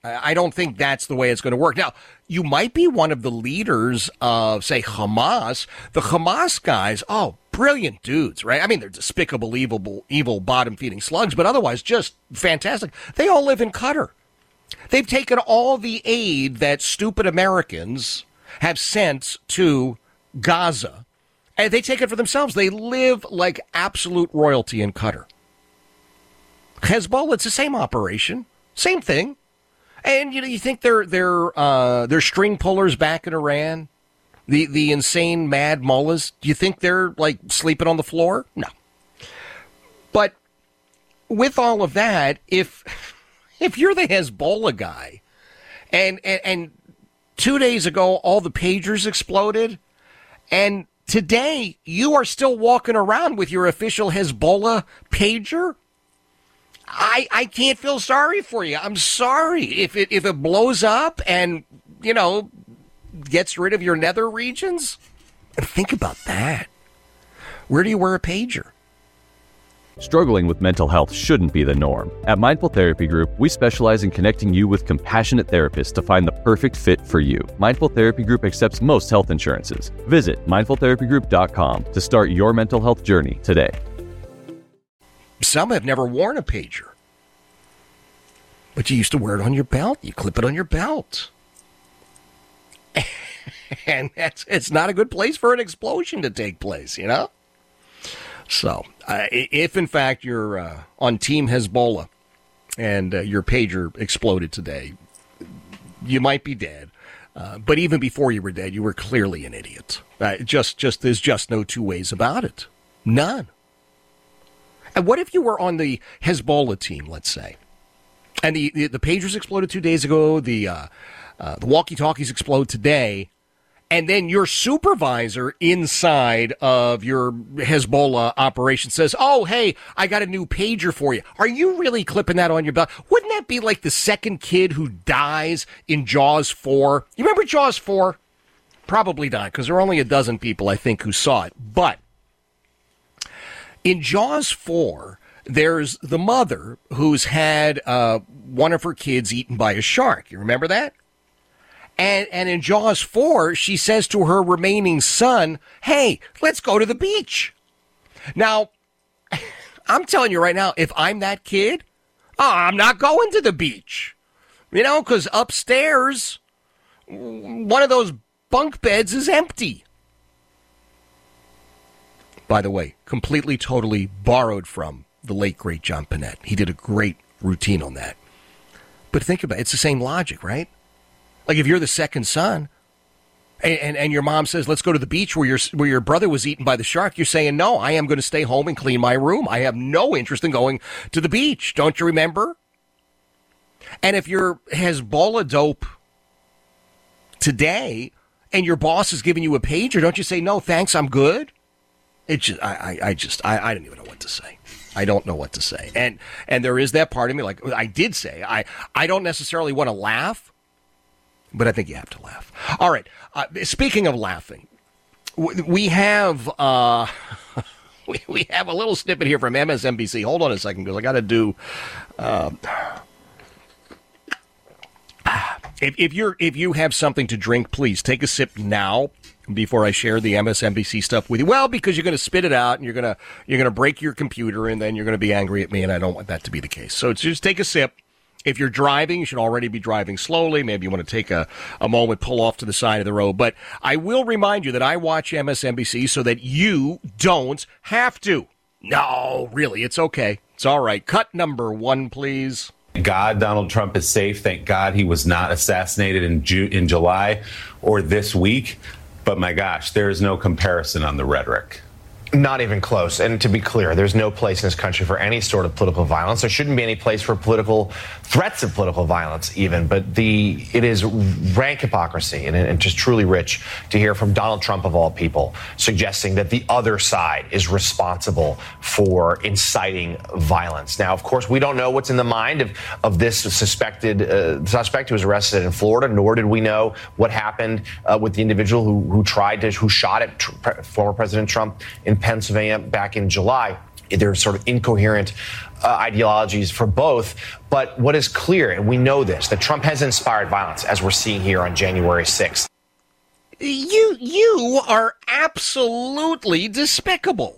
I don't think that's the way it's going to work. Now, you might be one of the leaders of, say, Hamas. The Hamas guys, brilliant dudes, right? I mean, they're despicable, evil bottom-feeding slugs, but otherwise just fantastic. They all live in Qatar. They've taken all the aid that stupid Americans have sent to Gaza, and they take it for themselves. They live like absolute royalty in Qatar. Hezbollah, it's the same operation, same thing. And you think they're string pullers back in Iran, the insane mad mullahs? Do you think they're like sleeping on the floor? No. But with all of that, if you're the Hezbollah guy, and 2 days ago all the pagers exploded, and today you are still walking around with your official Hezbollah pager, I can't feel sorry for you. I'm sorry. If it blows up and, gets rid of your nether regions, think about that. Where do you wear a pager? Struggling with mental health shouldn't be the norm. At Mindful Therapy Group, we specialize in connecting you with compassionate therapists to find the perfect fit for you. Mindful Therapy Group accepts most health insurances. Visit mindfultherapygroup.com to start your mental health journey today. Some have never worn a pager. But you used to wear it on your belt. You clip it on your belt. And it's not a good place for an explosion to take place, So, if in fact you're on Team Hezbollah and your pager exploded today, you might be dead. But even before you were dead, you were clearly an idiot. There's just no two ways about it. None. And what if you were on the Hezbollah team, let's say, and the pagers exploded 2 days ago, the walkie-talkies explode today, and then your supervisor inside of your Hezbollah operation says, "Oh, hey, I got a new pager for you." Are you really clipping that on your belt? Wouldn't that be like the second kid who dies in Jaws 4? You remember Jaws 4? Probably not, because there are only a dozen people, I think, who saw it. But in Jaws 4, there's the mother who's had one of her kids eaten by a shark. You remember that? And in Jaws 4, she says to her remaining son, "Hey, let's go to the beach." Now, I'm telling you right now, if I'm that kid, I'm not going to the beach. Because upstairs, one of those bunk beds is empty. By the way, completely, totally borrowed from the late, great John Panette. He did a great routine on that. But think about it. It's the same logic, right? Like if you're the second son and your mom says, "Let's go to the beach where your brother was eaten by the shark," you're saying, "No, I am going to stay home and clean my room. I have no interest in going to the beach." Don't you remember? And if you're Hezbollah dope today and your boss is giving you a pager, don't you say, "No, thanks, I'm good"? It just, I don't even know what to say. I don't know what to say. And there is that part of me, like I did say, I don't necessarily want to laugh, but I think you have to laugh. All right. Speaking of laughing, we have we have a little snippet here from MSNBC. Hold on a second, because I got to do. If you have something to drink, please take a sip now before I share the MSNBC stuff with you. Well, because you're going to spit it out and you're going to break your computer and then you're going to be angry at me, and I don't want that to be the case. So just take a sip. If you're driving, you should already be driving slowly. Maybe you want to take a moment, pull off to the side of the road. But I will remind you that I watch MSNBC so that you don't have to. No, really, it's okay. It's all right. Cut number 1, please. Thank God Donald Trump is safe. Thank God he was not assassinated in July or this week. But my gosh, there is no comparison on the rhetoric. Not even close. And to be clear, there's no place in this country for any sort of political violence. There shouldn't be any place for political threats of political violence even. But it is rank hypocrisy and just truly rich to hear from Donald Trump, of all people, suggesting that the other side is responsible for inciting violence. Now, of course, we don't know what's in the mind of this suspected suspect who was arrested in Florida, nor did we know what happened with the individual who shot at former President Trump in Pennsylvania back in July. They're sort of incoherent ideologies for both. But what is clear, and we know this, that Trump has inspired violence, as we're seeing here on January 6th. You are absolutely despicable.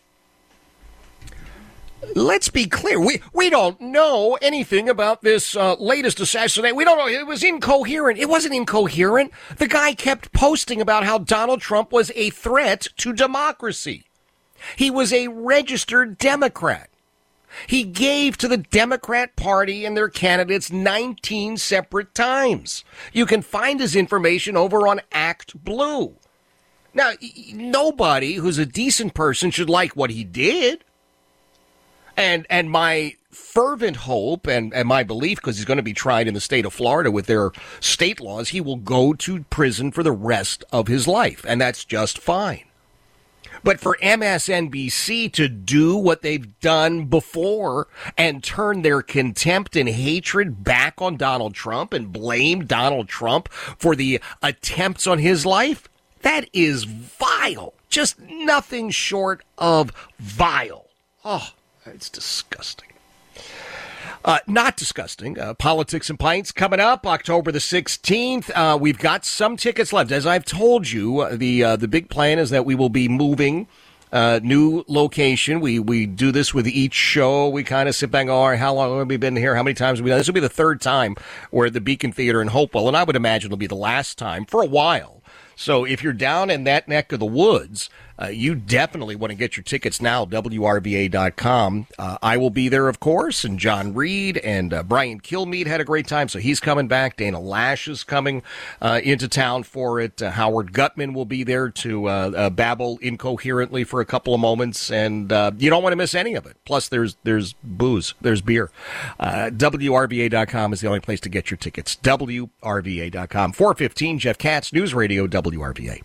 Let's be clear. We don't know anything about this latest assassination. We don't know. It was incoherent. It wasn't incoherent. The guy kept posting about how Donald Trump was a threat to democracy. He was a registered Democrat. He gave to the Democrat Party and their candidates 19 separate times. You can find his information over on Act Blue. Now, nobody who's a decent person should like what he did. And my fervent hope and my belief, because he's going to be tried in the state of Florida with their state laws, he will go to prison for the rest of his life. And that's just fine. But for MSNBC to do what they've done before and turn their contempt and hatred back on Donald Trump and blame Donald Trump for the attempts on his life, that is vile. Just nothing short of vile. Oh, it's disgusting. Not disgusting. Politics and Pints coming up October the 16th. We've got some tickets left. As I've told you, the big plan is that we will be moving new location. We do this with each show. We kind of sit back and go, all right, how long have we been here? How many times have we done this? Will be the third time we're at the Beacon Theater in Hopewell, and I would imagine it'll be the last time for a while. So if you're down in that neck of the woods, you definitely want to get your tickets now, WRVA.com. I will be there, of course, and John Reed and Brian Kilmeade had a great time, so he's coming back. Dana Lash is coming into town for it. Howard Gutman will be there to babble incoherently for a couple of moments, and you don't want to miss any of it. Plus, there's booze, there's beer. WRVA.com is the only place to get your tickets. WRVA.com. 4:15, Jeff Katz, News Radio, WRVA.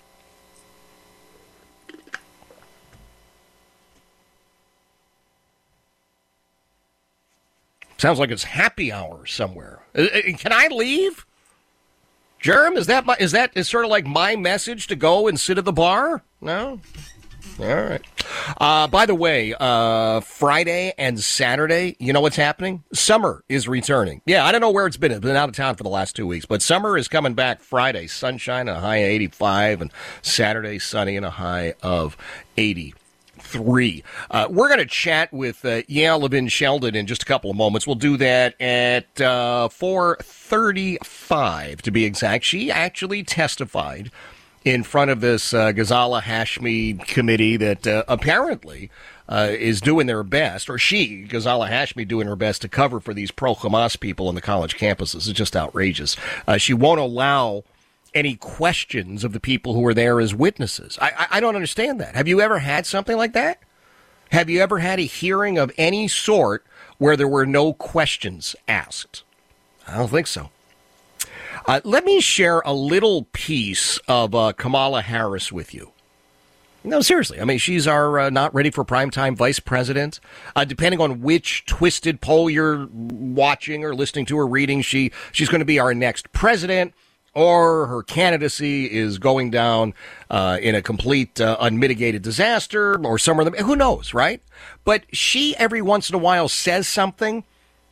Sounds like it's happy hour somewhere. Can I leave? Jerm, is that sort of like my message to go and sit at the bar? No? All right. By the way, Friday and Saturday, you know what's happening? Summer is returning. Yeah, I don't know where it's been. It's been out of town for the last 2 weeks, but summer is coming back Friday. Sunshine, a high of 85, and Saturday, sunny and a high of 80. We're going to chat with Yael Levin Sheldon in just a couple of moments. We'll do that at 4:35 to be exact. She actually testified in front of this Ghazala Hashmi committee that apparently is doing their best, or Ghazala Hashmi, doing her best to cover for these pro-Hamas people on the college campuses. It's just outrageous. She won't allow any questions of the people who were there as witnesses. I don't understand that. Have you ever had something like that? Have you ever had a hearing of any sort where there were no questions asked? I don't think so. Let me share a little piece of Kamala Harris with you. No, seriously. I mean, she's our not ready for primetime vice president. Depending on which twisted poll you're watching or listening to or reading, she's going to be our next president, or her candidacy is going down in a complete unmitigated disaster, or somewhere. Who knows, right? But she every once in a while says something.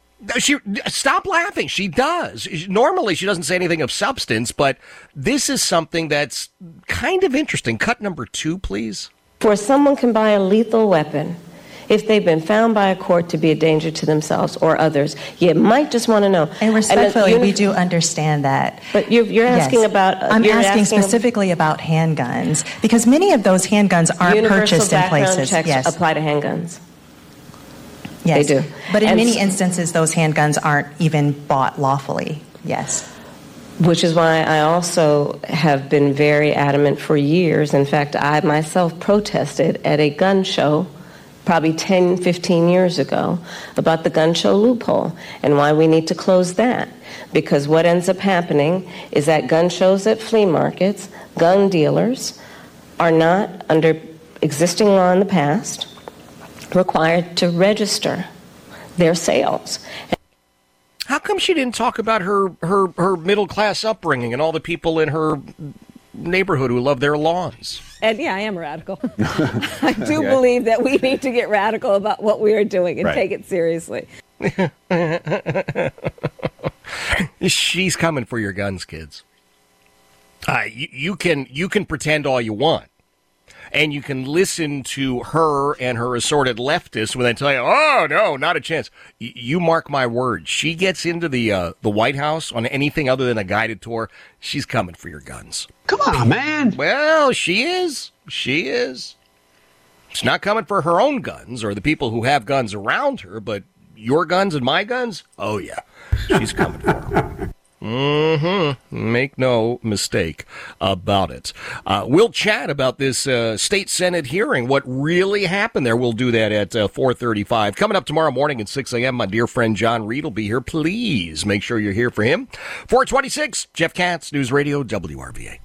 Stop laughing. She does. Normally, she doesn't say anything of substance, but this is something that's kind of interesting. Cut number 2, please. For someone can buy a lethal weapon if they've been found by a court to be a danger to themselves or others. You might just want to know. And respectfully, we do understand that. But you're asking about... I'm asking specifically about handguns, because many of those handguns aren't purchased in places. Universal background checks apply to handguns. Yes. They do. But in many instances, those handguns aren't even bought lawfully. Yes. Which is why I also have been very adamant for years. In fact, I myself protested at a gun show probably 10, 15 years ago about the gun show loophole and why we need to close that. Because what ends up happening is that gun shows at flea markets, gun dealers are not, under existing law in the past, required to register their sales. How come she didn't talk about her middle-class upbringing and all the people in her neighborhood who love their lawns. And yeah, I am radical. I do believe that we need to get radical about what we are doing and take it seriously. She's coming for your guns, kids. You can pretend all you want. And you can listen to her and her assorted leftists when they tell you, oh, no, not a chance. You mark my words. She gets into the White House on anything other than a guided tour, she's coming for your guns. Come on, man. Well, she is. She is. She's not coming for her own guns or the people who have guns around her, but your guns and my guns? Oh, yeah. She's coming for them. Make no mistake about it. We'll chat about this state Senate hearing, what really happened there. We'll do that at 4:35. Coming up tomorrow morning at 6 a.m., my dear friend John Reed will be here. Please make sure you're here for him. 426, Jeff Katz, News Radio, WRVA.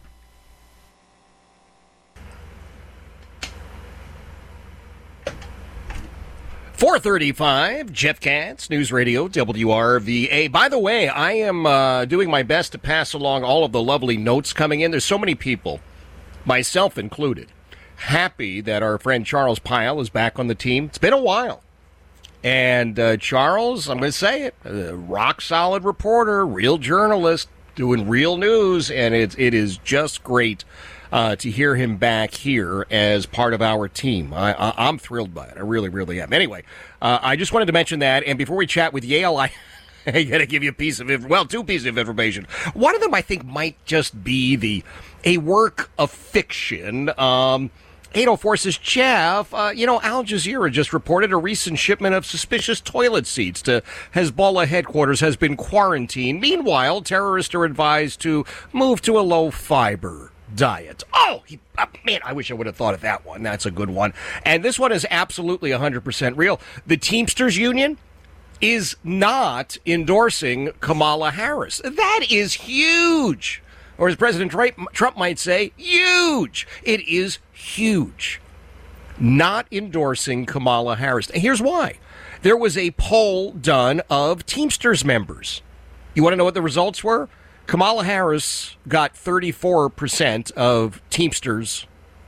.435, Jeff Katz, News Radio, WRVA. By the way, I am doing my best to pass along all of the lovely notes coming in. There's so many people, myself included, happy that our friend Charles Pyle is back on the team. It's been a while. And Charles, I'm going to say it, rock-solid reporter, real journalist, doing real news, and it is just great to hear him back here as part of our team. I'm thrilled by it. I really, really am. Anyway, I just wanted to mention that. And before we chat with Yale, I got to give you two pieces of information. One of them I think might just be a work of fiction. 804 says, Jeff, Al Jazeera just reported a recent shipment of suspicious toilet seats to Hezbollah headquarters has been quarantined. Meanwhile, terrorists are advised to move to a low-fiber diet. Oh, man, I wish I would have thought of that one. That's a good one. And this one is absolutely 100% real. The Teamsters Union is not endorsing Kamala Harris. That is huge. Or as President Trump might say, huge. It is huge. Not endorsing Kamala Harris. And here's why. There was a poll done of Teamsters members. You want to know what the results were? Kamala Harris got 34% of Teamsters.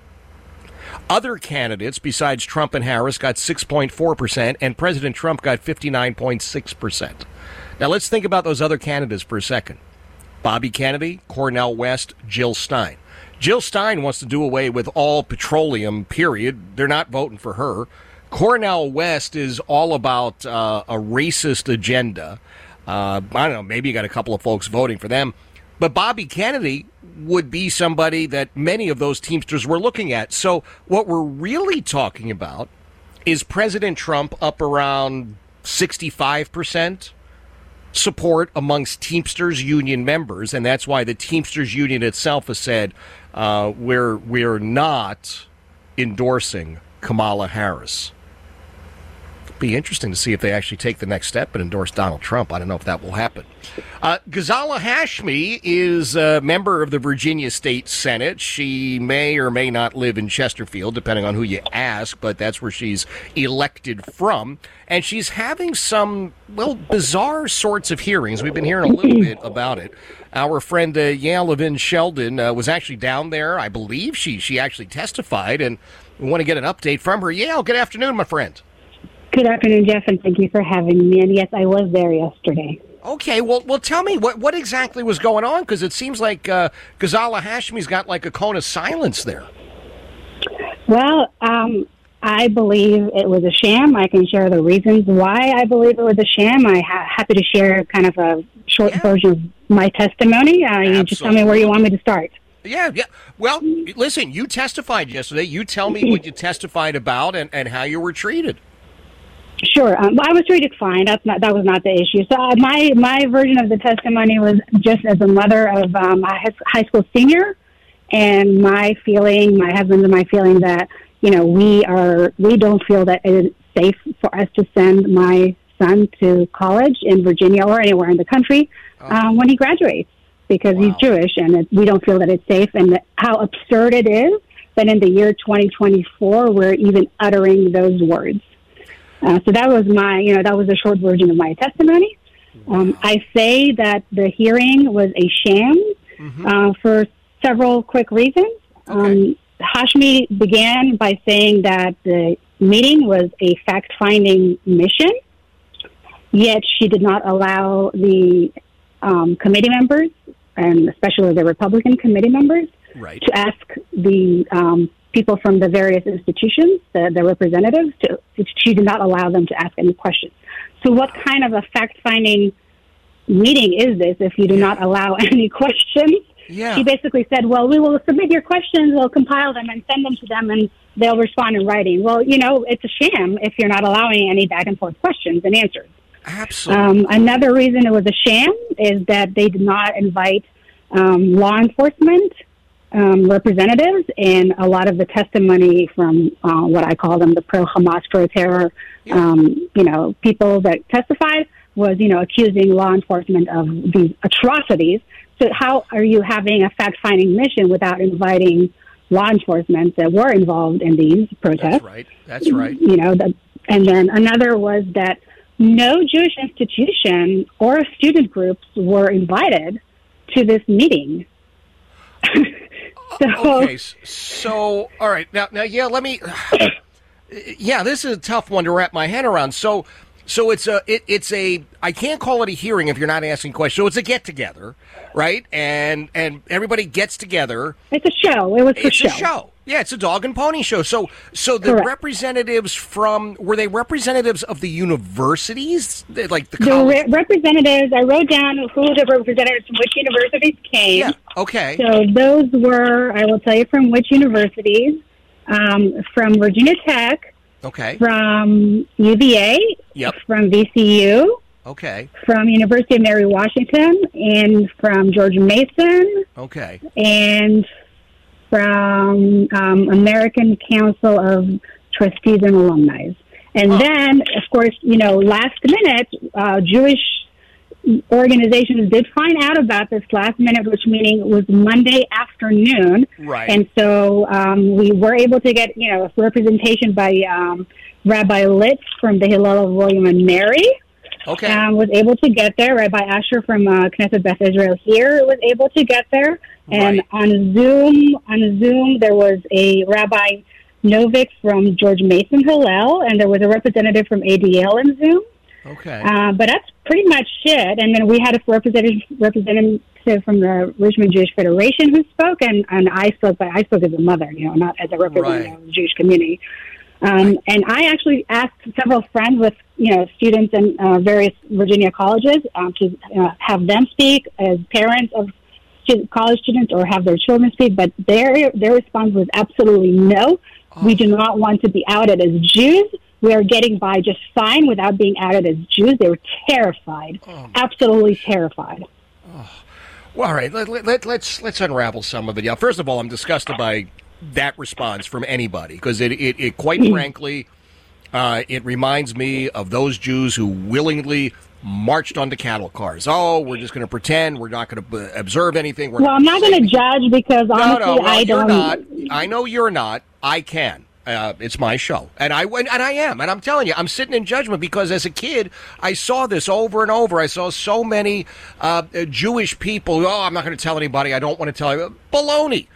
Other candidates besides Trump and Harris got 6.4%, and President Trump got 59.6%. Now let's think about those other candidates for a second. Bobby Kennedy, Cornel West, Jill Stein. Jill Stein wants to do away with all petroleum, period. They're not voting for her. Cornel West is all about a racist agenda. I don't know, maybe you got a couple of folks voting for them. But Bobby Kennedy would be somebody that many of those Teamsters were looking at. So what we're really talking about is President Trump up around 65% support amongst Teamsters Union members. And that's why the Teamsters Union itself has said we're not endorsing Kamala Harris. Be interesting to see if they actually take the next step and endorse Donald Trump. I don't know if that will happen. Ghazala Hashmi is a member of the Virginia State Senate. She may or may not live in Chesterfield, depending on who you ask, but that's where she's elected from. And she's having some, bizarre sorts of hearings. We've been hearing a little bit about it. Our friend Yael Levin Sheldon was actually down there. I believe she actually testified, and we want to get an update from her. Yael, good afternoon, my friend. Good afternoon, Jeff, and thank you for having me. And yes, I was there yesterday. Okay, well, tell me, what exactly was going on? Because it seems like Ghazala Hashmi's got like a cone of silence there. Well, I believe it was a sham. I can share the reasons why I believe it was a sham. I'm happy to share kind of a short version of my testimony. You just tell me where you want me to start. Yeah. Well, listen, you testified yesterday. You tell me what you testified about and how you were treated. Sure. I was treated fine. That was not the issue. So my version of the testimony was just as a mother of a high school senior, and my husband and my feeling that we don't feel that it is safe for us to send my son to college in Virginia or anywhere in the country when he graduates because he's Jewish, and we don't feel that it's safe. And how absurd it is that in the year 2024 we're even uttering those words. So that was that was a short version of my testimony. I say that the hearing was a sham for several quick reasons. Okay. Hashmi began by saying that the meeting was a fact-finding mission, yet she did not allow the committee members, and especially the Republican committee members, Right. to ask the people from the various institutions, the representatives, she did not allow them to ask any questions. So what kind of a fact-finding meeting is this if you do not allow any questions? Yeah. She basically said, well, we will submit your questions, we'll compile them and send them to them, and they'll respond in writing. Well, it's a sham if you're not allowing any back-and-forth questions and answers. Absolutely. Another reason it was a sham is that they did not invite law enforcement representatives, and a lot of the testimony from what I call them the pro-Hamas, pro-terror, people that testified was, accusing law enforcement of these atrocities. So how are you having a fact-finding mission without inviting law enforcement that were involved in these protests? That's right. And then another was that no Jewish institution or student groups were invited to this meeting. So, all right. Now, yeah, let me... Yeah, this is a tough one to wrap my head around. So it's a I can't call it a hearing if you're not asking questions. So it's a get-together, right? And everybody gets together. It's a show. It's a show. Yeah, it's a dog and pony show. So the Correct. representatives were they representatives of the universities? Like the college? Representatives, I wrote down who the representatives from which universities came. Yeah, okay. So those were, I will tell you from which universities, from Virginia Tech, okay, from UVA, yep, from VCU, okay, from University of Mary Washington, and from George Mason, okay, and from American Council of Trustees and Alumni. And then, of course, last minute, Jewish organizations did find out about this last minute, which meaning was Monday afternoon. Right. And so we were able to get, representation by Rabbi Litz from the Hillel of William and Mary. Okay. Was able to get there. Rabbi Asher from Knesset Beth Israel here was able to get there. And on Zoom, there was a Rabbi Novik from George Mason Hillel, and there was a representative from ADL in Zoom. Okay. But that's pretty much it. And then we had a representative from the Richmond Jewish Federation who spoke, and I spoke, but I spoke as a mother, not as a representative of the Jewish community. And I actually asked several friends with, students in various Virginia colleges to have them speak as parents of college students or have their children speak, but their response was absolutely no. We do not want to be outed as Jews. We are getting by just fine without being outed as Jews. They were terrified, absolutely terrified. Well, all right, let's unravel some of it. Yeah, first of all, I'm disgusted by that response from anybody because it quite frankly, it reminds me of those Jews who willingly marched onto cattle cars. Oh, we're just going to pretend we're not going to observe anything. I'm not going to judge because honestly, I don't. You're not. I know you're not. I can. It's my show, and I am, and I'm telling you, I'm sitting in judgment because as a kid, I saw this over and over. I saw so many Jewish people. Oh, I'm not going to tell anybody. I don't want to tell you. Baloney.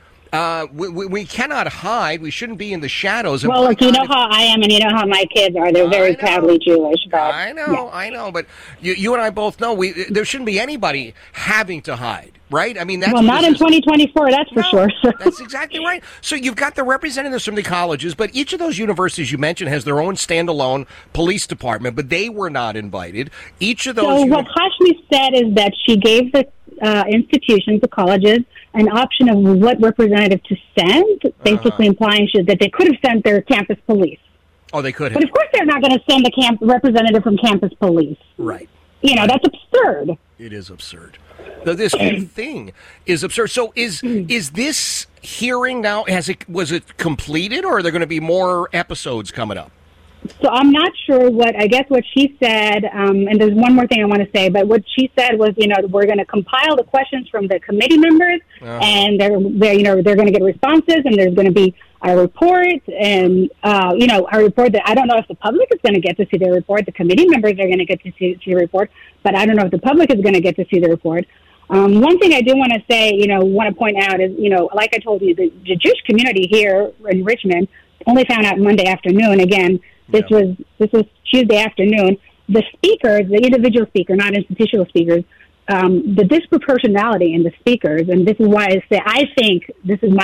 We cannot hide. We shouldn't be in the shadows. Well, look, you know how I am, and you know how my kids are. They're very proudly Jewish. But, I know. But you and I both know there shouldn't be anybody having to hide, right? I mean, that's not in 2024. That's for sure. That's exactly right. So you've got the representatives from the colleges, but each of those universities you mentioned has their own standalone police department, but they were not invited. Each of those. So what Hashmi said is that she gave the institutions, the colleges, an option of what representative to send, basically implying that they could have sent their campus police. Oh, they could have. But of course they're not going to send the representative from campus police. Right. That's absurd. It is absurd. This whole thing is absurd. So is this hearing now, was it completed, or are there going to be more episodes coming up? So I'm not sure what she said, and there's one more thing I want to say, but what she said was, we're going to compile the questions from the committee members, and they're going to get responses, and there's going to be a report, and, a report that I don't know if the public is going to get to see the report. The committee members are going to get to see the report, but I don't know if the public is going to get to see the report. One thing I do want to say, want to point out is, like I told you, the Jewish community here in Richmond only found out Monday afternoon. Again, this was Tuesday afternoon. The speakers, the individual speaker, not institutional speakers, the disproportionality in the speakers, and this is why I say I think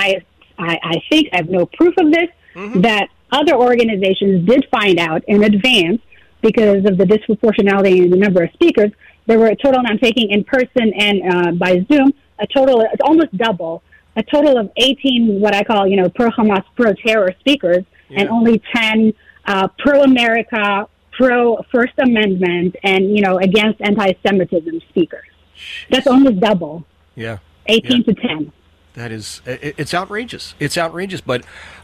I have no proof of this, that other organizations did find out in advance because of the disproportionality in the number of speakers. There were a total, and I'm taking in person and by Zoom, it's almost double, a total of 18 what I call, pro-Hamas, pro-terror speakers, and only 10 pro-America, pro-First Amendment, and, against anti-Semitism speakers. That's almost double. Yeah. 18 to 10. That is, it's outrageous. It's outrageous. But,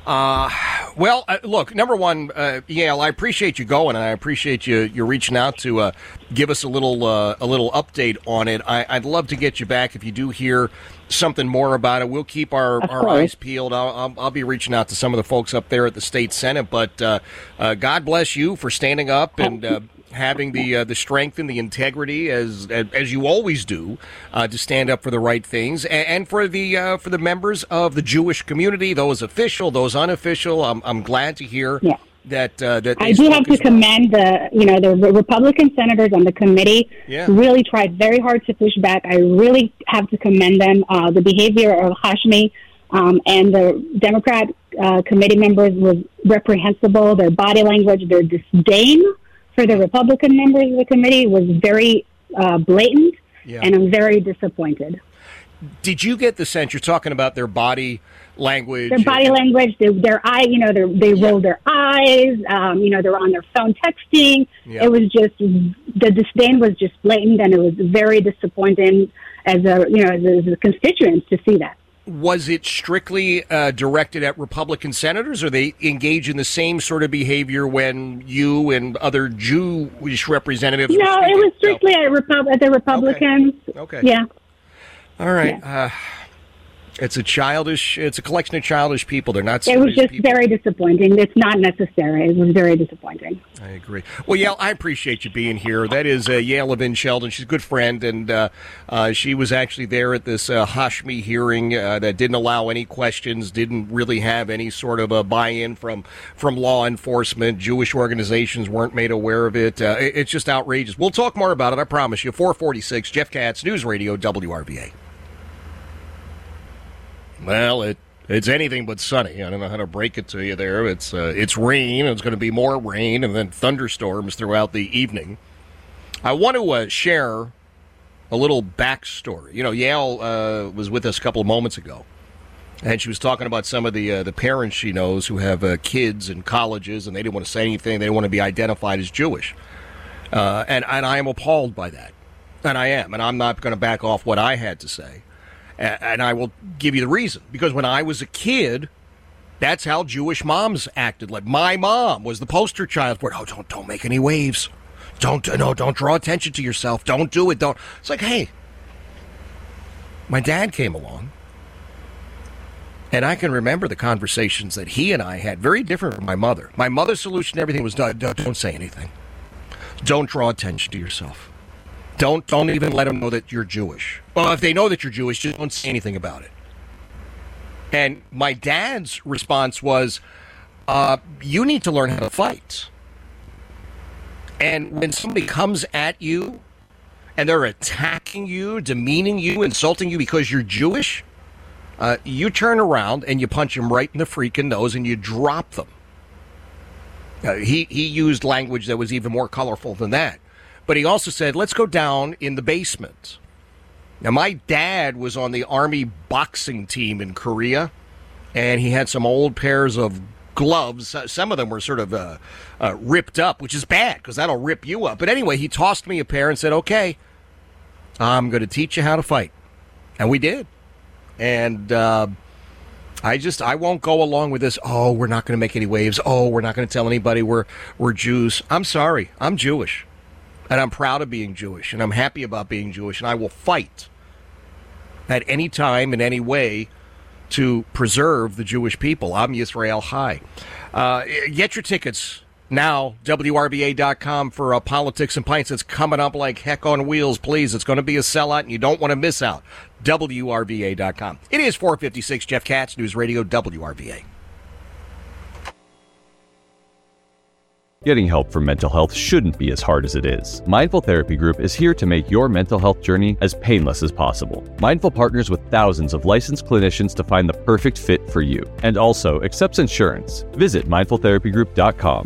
look, number one, Yael, I appreciate you going, and I appreciate you reaching out to give us a little update on it. I'd love to get you back if you do hear something more about it. We'll keep our eyes peeled. I'll be reaching out to some of the folks up there at the state Senate. But God bless you for standing up and having the strength and the integrity as you always do to stand up for the right things and for the members of the Jewish community, those official, those unofficial. I'm glad to hear that I do have to commend the Republican senators on the committee who really tried very hard to push back. I really have to commend them. The behavior of Hashmi and the Democrat committee members was reprehensible. Their body language, their disdain for the Republican members of the committee was very blatant, and I'm very disappointed. Did you get the sense, you're talking about their body language? Their body language, their eye, they rolled their eyes, they're on their phone texting. It was just, the disdain was just blatant, and it was very disappointing as a constituent to see that. Was it strictly directed at Republican senators, or they engage in the same sort of behavior when you and other Jewish representatives? No, it was strictly at the Republicans. Okay. Yeah. All right. Yeah. It's a collection of childish people. They're not. It was just very disappointing. It's not necessary. It was very disappointing. I agree. Well, Yael, I appreciate you being here. That is Yael Levin Sheldon. She's a good friend, and she was actually there at this Hashmi hearing that didn't allow any questions, didn't really have any sort of a buy-in from law enforcement. Jewish organizations weren't made aware of it. It's just outrageous. We'll talk more about it, I promise you. 446, Jeff Katz, News Radio, WRVA. Well, it's anything but sunny. I don't know how to break it to you there. It's rain, and it's going to be more rain, and then thunderstorms throughout the evening. I want to share a little backstory. Yael was with us a couple of moments ago, and she was talking about some of the parents she knows who have kids in colleges, and they didn't want to say anything. They didn't want to be identified as Jewish. And I am appalled by that. And I am. And I'm not going to back off what I had to say. And I will give you the reason. Because when I was a kid, that's how Jewish moms acted. Like, my mom was the poster child for, oh, don't make any waves. Don't draw attention to yourself. Don't do it. Don't. It's like, hey, my dad came along, and I can remember the conversations that he and I had, very different from my mother. My mother's solution to everything was, don't say anything. Don't draw attention to yourself. Don't even let them know that you're Jewish. Well, if they know that you're Jewish, just don't say anything about it. And my dad's response was, you need to learn how to fight. And when somebody comes at you and they're attacking you, demeaning you, insulting you because you're Jewish, you turn around and you punch them right in the freaking nose and you drop them. He used language that was even more colorful than that. But he also said, let's go down in the basement. Now, my dad was on the Army boxing team in Korea, and he had some old pairs of gloves. Some of them were sort of ripped up, which is bad because that'll rip you up. But anyway, he tossed me a pair and said, okay, I'm going to teach you how to fight. And we did. And I won't go along with this, oh, we're not going to make any waves. Oh, we're not going to tell anybody we're Jews. I'm sorry. I'm Jewish. And I'm proud of being Jewish, and I'm happy about being Jewish, and I will fight at any time in any way to preserve the Jewish people. Am Yisrael Chai. Get your tickets Now, WRVA.com for Politics and Pints. It's coming up like heck on wheels, please. It's going to be a sellout, and you don't want to miss out. WRVA.com. It is 4:56. Jeff Katz, News Radio, WRVA. Getting help for mental health shouldn't be as hard as it is. Mindful Therapy Group is here to make your mental health journey as painless as possible. Mindful partners with thousands of licensed clinicians to find the perfect fit for you, and also accepts insurance. Visit mindfultherapygroup.com.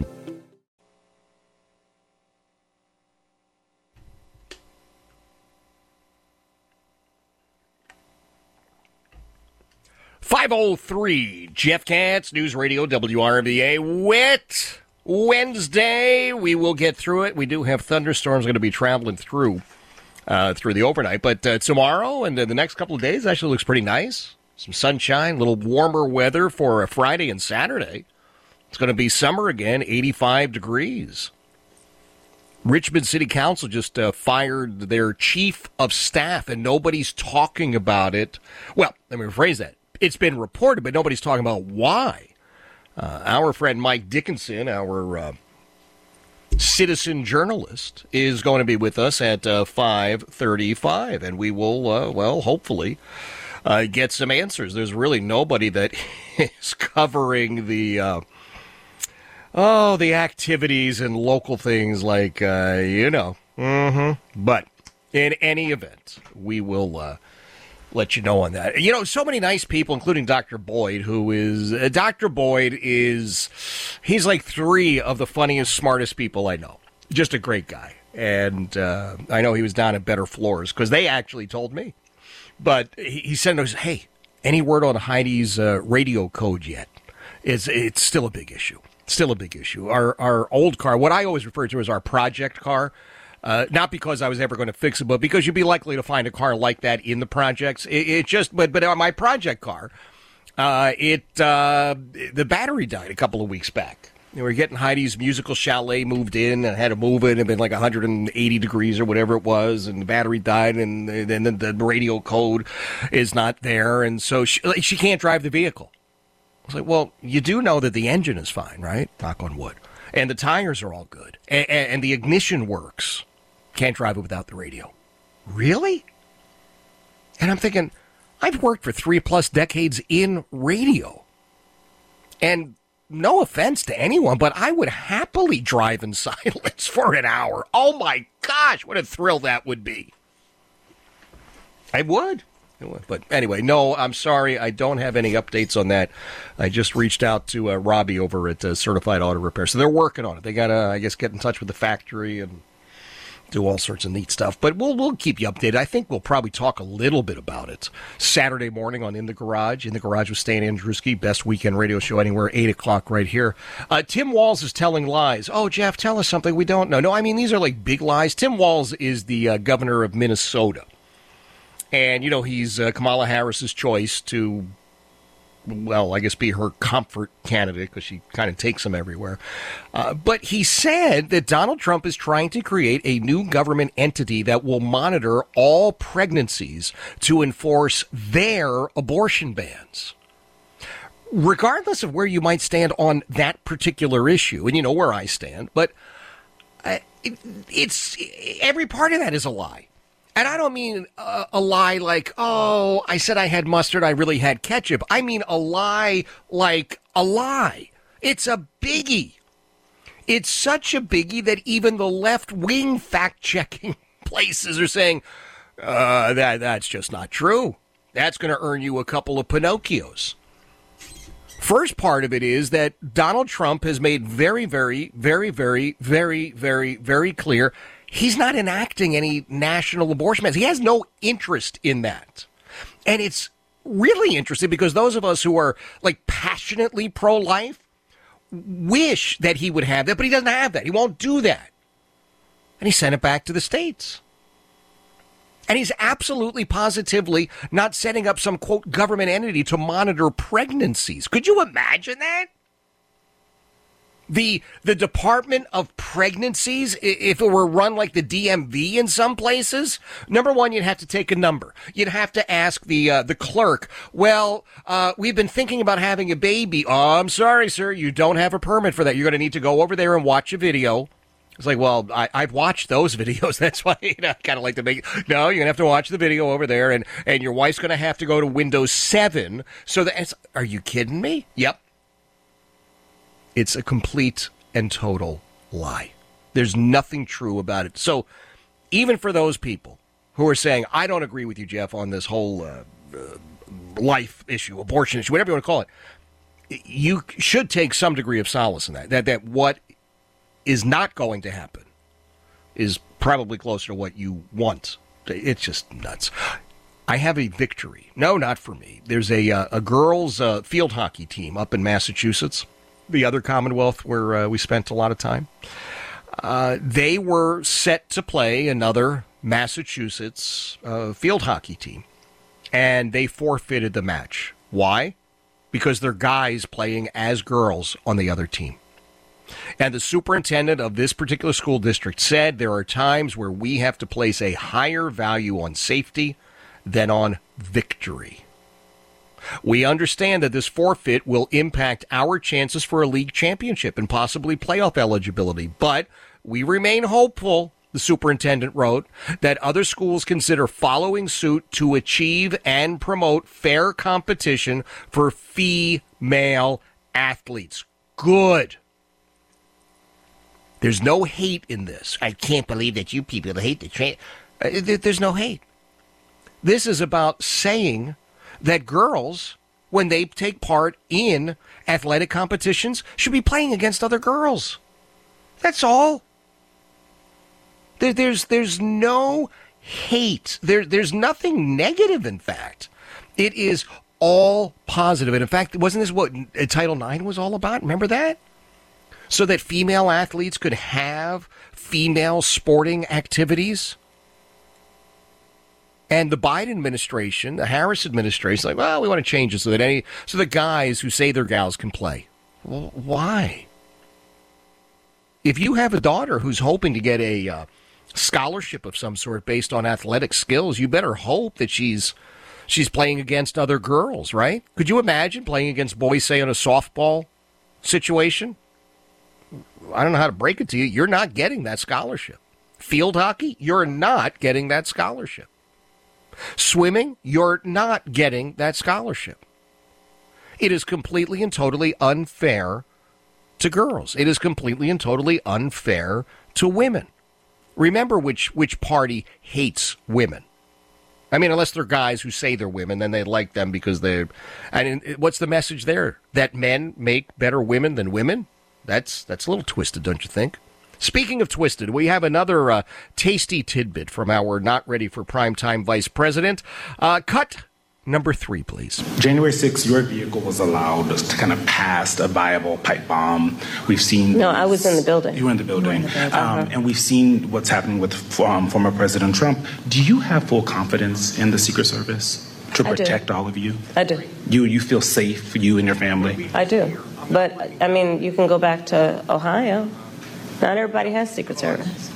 .503 Jeff Katz, News Radio, WRVA. Wet Wednesday. We will get through it. We do have thunderstorms going to be traveling through the overnight. But tomorrow and the next couple of days actually looks pretty nice. Some sunshine, a little warmer weather for a Friday and Saturday. It's going to be summer again, 85 degrees. Richmond City Council just fired their chief of staff, and nobody's talking about it. Well, let me rephrase that. It's been reported, but nobody's talking about why. Our friend Mike Dickinson, our citizen journalist, is going to be with us at 5:35, and we will, hopefully, get some answers. There's really nobody that is covering the activities and local things like, But in any event, we will let you know on that. So many nice people, including Dr. Boyd, he's like three of the funniest, smartest people I know. Just a great guy. And I know he was down at Better Floors because they actually told me. But he said, hey, any word on Heidi's radio code yet? It's still a big issue. Still a big issue. Our old car, what I always refer to as our project car, not because I was ever going to fix it, but because you'd be likely to find a car like that in the projects. But on my project car, the battery died a couple of weeks back. They were getting Heidi's musical chalet moved in and had to move it. It had been like 180 degrees or whatever it was, and the battery died, and then the radio code is not there, and so she can't drive the vehicle. I was like, well, you do know that the engine is fine, right? Knock on wood. And the tires are all good. And the ignition works. Can't drive it without the radio. Really? And I'm thinking, I've worked for 3+ decades in radio. And no offense to anyone, but I would happily drive in silence for an hour. Oh, my gosh, what a thrill that would be. I would. But anyway, no, I'm sorry. I don't have any updates on that. I just reached out to Robbie over at Certified Auto Repair. So they're working on it. They got to, I guess, get in touch with the factory and do all sorts of neat stuff. But we'll keep you updated. I think we'll probably talk a little bit about it Saturday morning on In the Garage. In the Garage with Stan Andruski, best weekend radio show anywhere, 8 o'clock right here. Tim Walz is telling lies. Oh, Jeff, tell us something we don't know. No, I mean, these are like big lies. Tim Walz is the governor of Minnesota. And, he's Kamala Harris's choice to, well, I guess be her comfort candidate because she kind of takes him everywhere. But he said that Donald Trump is trying to create a new government entity that will monitor all pregnancies to enforce their abortion bans. Regardless of where you might stand on that particular issue, and you know where I stand, but it's every part of that is a lie. And I don't mean a lie like, oh, I said I had mustard, I really had ketchup. I mean a lie like a lie. It's a biggie. It's such a biggie that even the left-wing fact-checking places are saying, that's just not true. That's going to earn you a couple of Pinocchios. First part of it is that Donald Trump has made very, very, very, very, very, very, very clear he's not enacting any national abortion bans. He has no interest in that. And it's really interesting because those of us who are like passionately pro-life wish that he would have that, but he doesn't have that. He won't do that. And he sent it back to the states. And he's absolutely positively not setting up some, quote, government entity to monitor pregnancies. Could you imagine that? The Department of Pregnancies, if it were run like the DMV in some places, number one, you'd have to take a number. You'd have to ask the clerk, well, we've been thinking about having a baby. Oh, I'm sorry, sir, you don't have a permit for that. You're going to need to go over there and watch a video. It's like, well, I've watched those videos. That's why I kind of like to make. No, you're going to have to watch the video over there, and your wife's going to have to go to Windows 7. So are you kidding me? Yep. It's a complete and total lie. There's nothing true about it. So even for those people who are saying, I don't agree with you, Jeff, on this whole life issue, abortion issue, whatever you want to call it, you should take some degree of solace in that what is not going to happen is probably closer to what you want. It's just nuts. I have a victory. No, not for me. There's a girls' field hockey team up in Massachusetts, the other Commonwealth where we spent a lot of time. They were set to play another Massachusetts field hockey team, and they forfeited the match. Why? Because they're guys playing as girls on the other team. And the superintendent of this particular school district said there are times where we have to place a higher value on safety than on victory. We understand that this forfeit will impact our chances for a league championship and possibly playoff eligibility, but we remain hopeful, the superintendent wrote, that other schools consider following suit to achieve and promote fair competition for female athletes. Good. There's no hate in this. I can't believe that you people hate the there's no hate. This is about saying that girls, when they take part in athletic competitions, should be playing against other girls. That's all. There's no hate. There's nothing negative, in fact. It is all positive. And in fact, wasn't this what Title IX was all about? Remember that? So that female athletes could have female sporting activities. And the Biden administration, the Harris administration, is like, well, we want to change it so the guys who say they're gals can play. Well, why? If you have a daughter who's hoping to get a scholarship of some sort based on athletic skills, you better hope that she's playing against other girls, right? Could you imagine playing against boys, say, in a softball situation? I don't know how to break it to you. You're not getting that scholarship. Field hockey, you're not getting that scholarship. Swimming, you're not getting that scholarship. It is completely and totally unfair to girls. It is completely and totally unfair to women. Remember which party hates women. I mean, unless they're guys who say they're women, then they like them because they're... And what's the message there? That men make better women than women? That's a little twisted, don't you think? Speaking of twisted, we have another tasty tidbit from our not ready for primetime vice president. Cut number 3, please. January 6th, your vehicle was allowed to kind of pass a viable pipe bomb. We've seen... No, I was in the building. You were in the building. And we've seen what's happening with former President Trump. Do you have full confidence in the Secret Service to protect all of you? I do. You feel safe, you and your family? I do. But, I mean, you can go back to Ohio. Not everybody has Secret Service.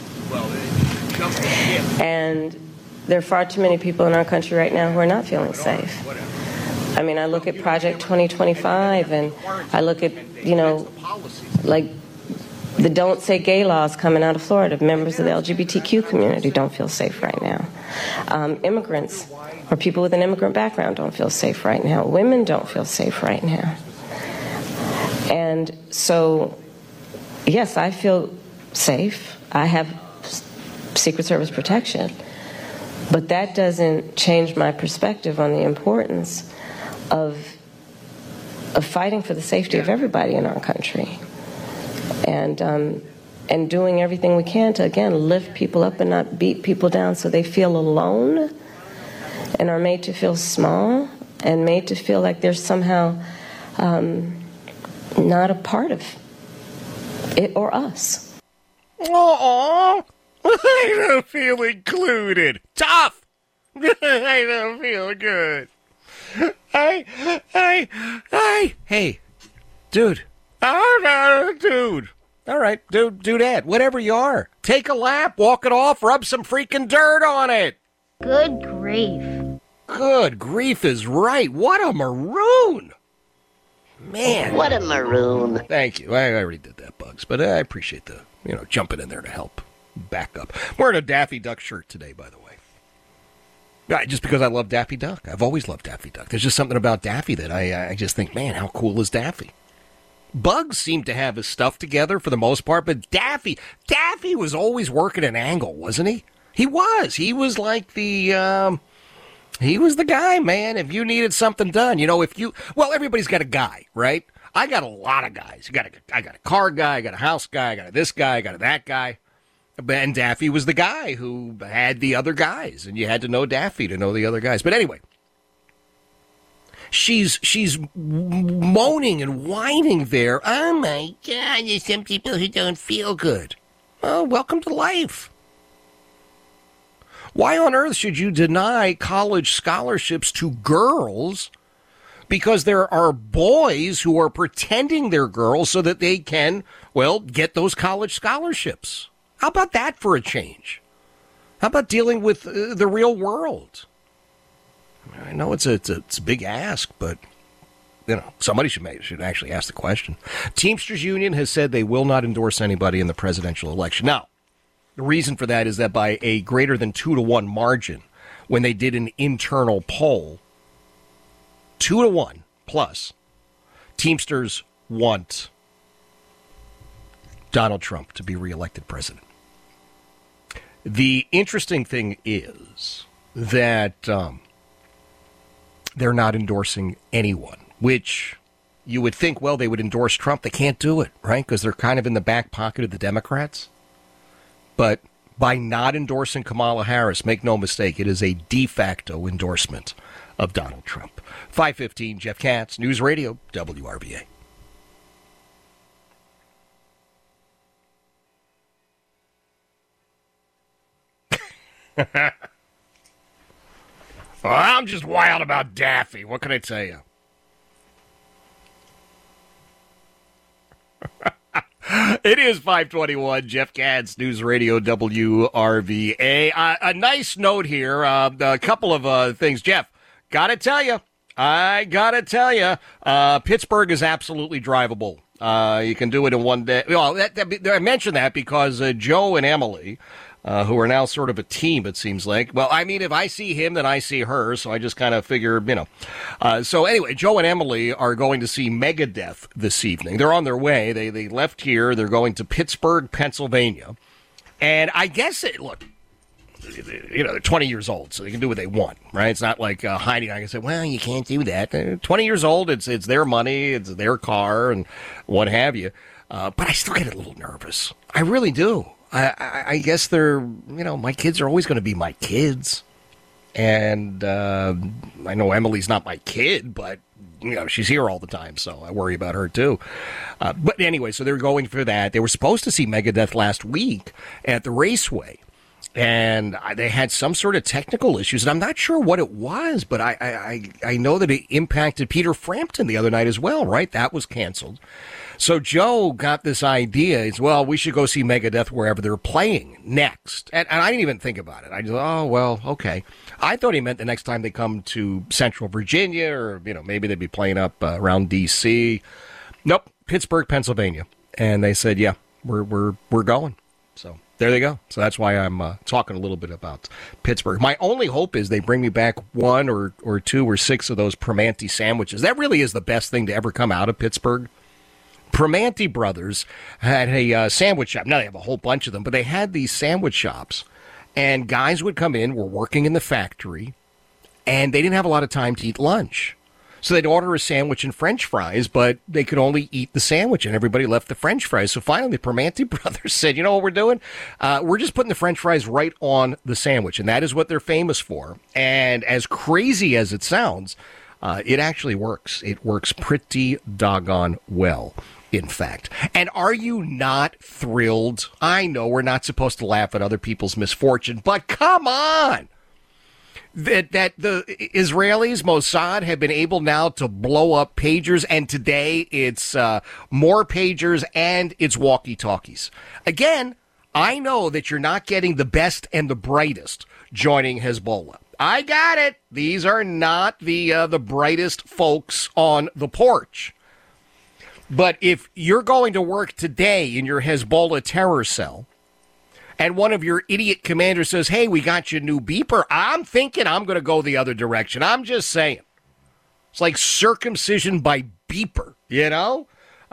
And there are far too many people in our country right now who are not feeling safe. I mean, I look at Project 2025, and I look at, like the Don't Say Gay laws coming out of Florida. Members of the LGBTQ community don't feel safe right now. Immigrants or people with an immigrant background don't feel safe right now. Women don't feel safe right now. And so, yes, I feel safe. I have Secret Service protection. But that doesn't change my perspective on the importance of fighting for the safety of everybody in our country. And doing everything we can to, again, lift people up and not beat people down so they feel alone and are made to feel small and made to feel like they're somehow not a part of it or us. Aww, I don't feel included. Tough. I don't feel good. Hey, dude, Oh, no, dude. All right, do that. Whatever you are. Take a lap, walk it off, rub some freaking dirt on it. Good grief. Good grief is right. What a maroon. Man. What a maroon. Thank you. I already did that, Bugs, but I appreciate the, jumping in there to help back up. I'm wearing a Daffy Duck shirt today, by the way. Just because I love Daffy Duck. I've always loved Daffy Duck. There's just something about Daffy that I just think, man, how cool is Daffy? Bugs seemed to have his stuff together for the most part, but Daffy was always working an angle, wasn't he? He was like the, he was the guy, man. If you needed something done, everybody's got a guy, right? I got a lot of guys. I got a car guy, I got a house guy, I got this guy, I got that guy. And Daffy was the guy who had the other guys, and you had to know Daffy to know the other guys. But anyway, she's moaning and whining there. Oh, my God, there's some people who don't feel good. Oh, welcome to life. Why on earth should you deny college scholarships to girls because there are boys who are pretending they're girls so that they can, get those college scholarships? How about that for a change? How about dealing with the real world? I know it's a big ask, but somebody should actually ask the question. Teamsters Union has said they will not endorse anybody in the presidential election. Now, the reason for that is that by a greater than 2-1 margin, when they did an internal poll, 2-1 plus, Teamsters want Donald Trump to be reelected president. The interesting thing is that they're not endorsing anyone, which you would think, they would endorse Trump. They can't do it, right? Because they're kind of in the back pocket of the Democrats. But by not endorsing Kamala Harris, make no mistake, it is a de facto endorsement of Donald Trump. 5:15, Jeff Katz, News Radio, WRVA. I'm just wild about Daffy. What can I tell you? It is 5:21. Jeff Katz, News Radio WRVA. A nice note here. A couple of things. Jeff, gotta tell you. Pittsburgh is absolutely drivable. You can do it in one day. Well, I mentioned that because Joe and Emily, who are now sort of a team, it seems like. Well, I mean, if I see him, then I see her, so I just kind of figure, So anyway, Joe and Emily are going to see Megadeth this evening. They're on their way. They left here. They're going to Pittsburgh, Pennsylvania. And I guess, they're 20 years old, so they can do what they want, right? It's not like hiding. I can say, well, you can't do that. They're 20 years old. It's their money. It's their car and what have you. But I still get a little nervous. I really do. I guess they're, my kids are always going to be my kids. And I know Emily's not my kid, but, she's here all the time, so I worry about her too. But anyway, so they're going for that. They were supposed to see Megadeth last week at the Raceway. And they had some sort of technical issues, and I'm not sure what it was, but I know that it impacted Peter Frampton the other night as well, right? That was canceled. So Joe got this idea, we should go see Megadeth wherever they're playing next. And I didn't even think about it. I just, okay. I thought he meant the next time they come to Central Virginia, or, maybe they'd be playing up around D.C. Nope, Pittsburgh, Pennsylvania. And they said, yeah, we're going. So there they go. So that's why I'm talking a little bit about Pittsburgh. My only hope is they bring me back 1 or 2 or 6 of those Primanti sandwiches. That really is the best thing to ever come out of Pittsburgh. Primanti Brothers had a sandwich shop. Now they have a whole bunch of them, but they had these sandwich shops, and guys would come in, were working in the factory, and they didn't have a lot of time to eat lunch. So they'd order a sandwich and French fries, but they could only eat the sandwich, and everybody left the French fries. So finally, the Primanti Brothers said, you know what we're doing? We're just putting the French fries right on the sandwich, and that is what they're famous for. And as crazy as it sounds, it actually works. It works pretty doggone well, in fact. And are you not thrilled? I know we're not supposed to laugh at other people's misfortune, but come on! that the Israelis, Mossad, have been able now to blow up pagers, and today it's more pagers and it's walkie-talkies. Again, I know that you're not getting the best and the brightest joining Hezbollah. I got it. These are not the brightest folks on the porch. But if you're going to work today in your Hezbollah terror cell, and one of your idiot commanders says, hey, we got you a new beeper, I'm thinking I'm going to go the other direction. I'm just saying. It's like circumcision by beeper, you know?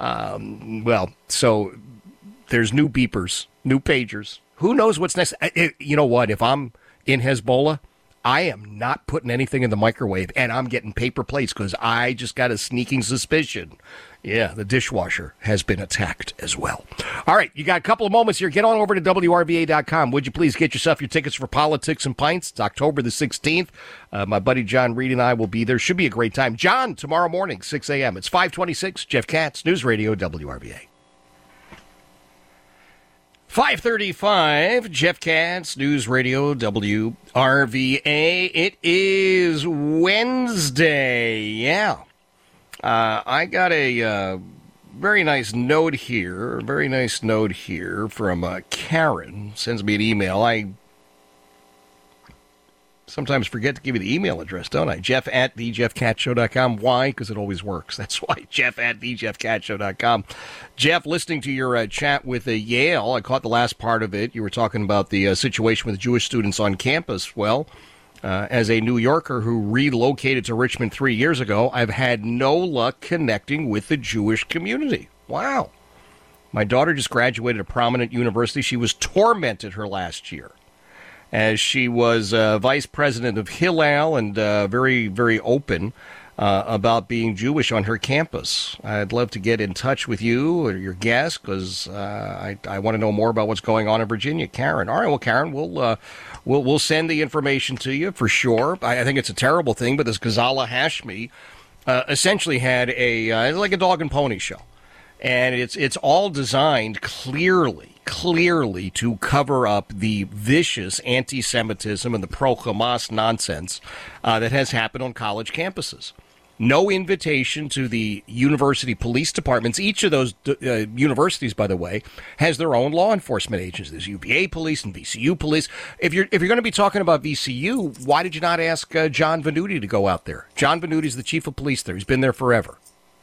So there's new beepers, new pagers. Who knows what's next? You know what? If I'm in Hezbollah, I am not putting anything in the microwave, and I'm getting paper plates because I just got a sneaking suspicion. Yeah, the dishwasher has been attacked as well. All right, you got a couple of moments here. Get on over to WRVA.com. Would you please get yourself your tickets for Politics and Pints? It's October the 16th. My buddy John Reed and I will be there. Should be a great time. John, tomorrow morning, 6 a.m. It's 526. Jeff Katz, News Radio, WRVA. 5:35, Jeff Katz, News Radio, WRVA. It is Wednesday. Yeah. I got a very nice note here. From Karen. Sends me an email. I sometimes forget to give you the email address, don't I? Jeff@thejeffkatzshow.com. Why? Because it always works. That's why. Jeff@thejeffkatzshow.com. Jeff, listening to your chat with Yale, I caught the last part of it. You were talking about the situation with Jewish students on campus. Well, as a New Yorker who relocated to Richmond 3 years ago, I've had no luck connecting with the Jewish community. Wow. My daughter just graduated a prominent university. She was tormented her last year, as she was vice president of Hillel and very, very open about being Jewish on her campus. I'd love to get in touch with you or your guest because I want to know more about what's going on in Virginia. Karen. All right, well, Karen, we'll send the information to you for sure. I think it's a terrible thing, but this Ghazala Hashmi essentially had like a dog and pony show. And it's all designed clearly to cover up the vicious anti-Semitism and the pro-Hamas nonsense that has happened on college campuses. No invitation to the university police departments. Each of those universities, by the way, has their own law enforcement agents. There's UVA police and VCU police. If you're going to be talking about VCU, why did you not ask John Venuti to go out there? John Venuti is the chief of police there. He's been there forever.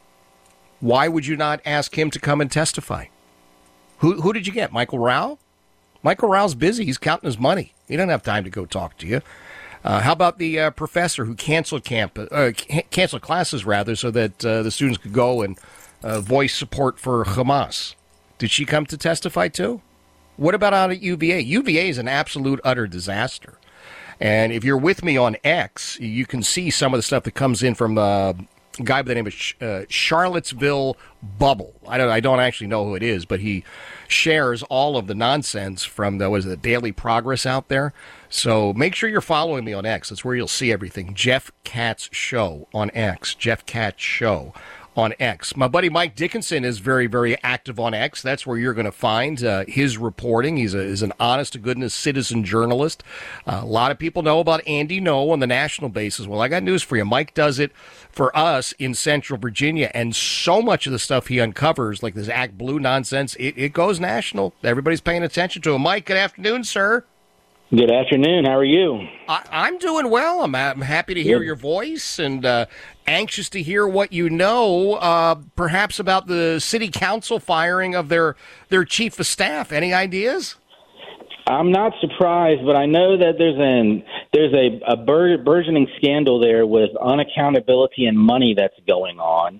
Why would you not ask him to come and testify? Who did you get? Michael Rao? Michael Rao's busy. He's counting his money. He doesn't have time to go talk to you. How about the professor who canceled classes, rather, so that the students could go and voice support for Hamas? Did she come to testify too? What about out at UVA? UVA is an absolute, utter disaster. And if you're with me on X, you can see some of the stuff that comes in from a guy by the name of Charlottesville Bubble. I don't actually know who it is, but he shares all of the nonsense from the Daily Progress out there. So make sure you're following me on X. That's where you'll see everything. Jeff Katz Show on X. Jeff Katz Show on X. My buddy Mike Dickinson is very, very active on X. That's where you're going to find his reporting. He's an honest-to-goodness citizen journalist. A lot of people know about Andy Ngo on the national basis. Well, I got news for you. Mike does it for us in Central Virginia, and so much of the stuff he uncovers, like this Act Blue nonsense, it goes national. Everybody's paying attention to him. Mike, good afternoon, sir. Good afternoon. How are you? I'm doing well. I'm happy to hear your voice and anxious to hear what you know, perhaps about the city council firing of their chief of staff. Any ideas? I'm not surprised, but I know that there's a burgeoning scandal there with unaccountability and money that's going on.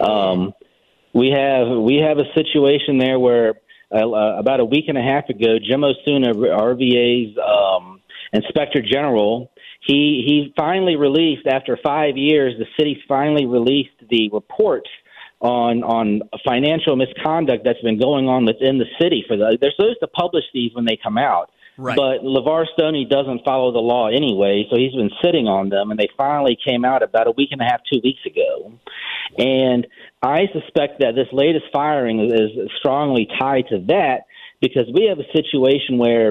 We have a situation there where about a week and a half ago, Jim Osuna, RVA's Inspector General, he finally released, after 5 years, the city finally released the report on financial misconduct that's been going on within the city. They're supposed to publish these when they come out. Right. But LeVar Stoney doesn't follow the law anyway, so he's been sitting on them, and they finally came out about a week and a half, 2 weeks ago. And I suspect that this latest firing is strongly tied to that, because we have a situation where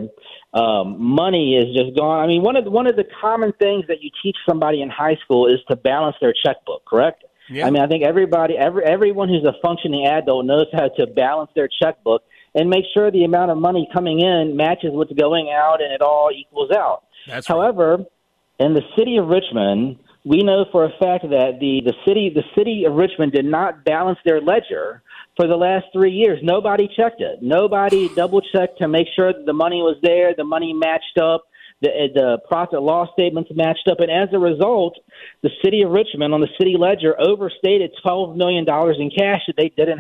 money is just gone. I mean, one of the common things that you teach somebody in high school is to balance their checkbook, correct? Yeah. I mean, I think everyone who's a functioning adult knows how to balance their checkbook and make sure the amount of money coming in matches what's going out and it all equals out. However, in the city of Richmond, we know for a fact that the city of Richmond did not balance their ledger for the last 3 years. Nobody checked it. Nobody double-checked to make sure that the money was there, the money matched up, the profit loss statements matched up. And as a result, the city of Richmond on the city ledger overstated $12 million in cash that they didn't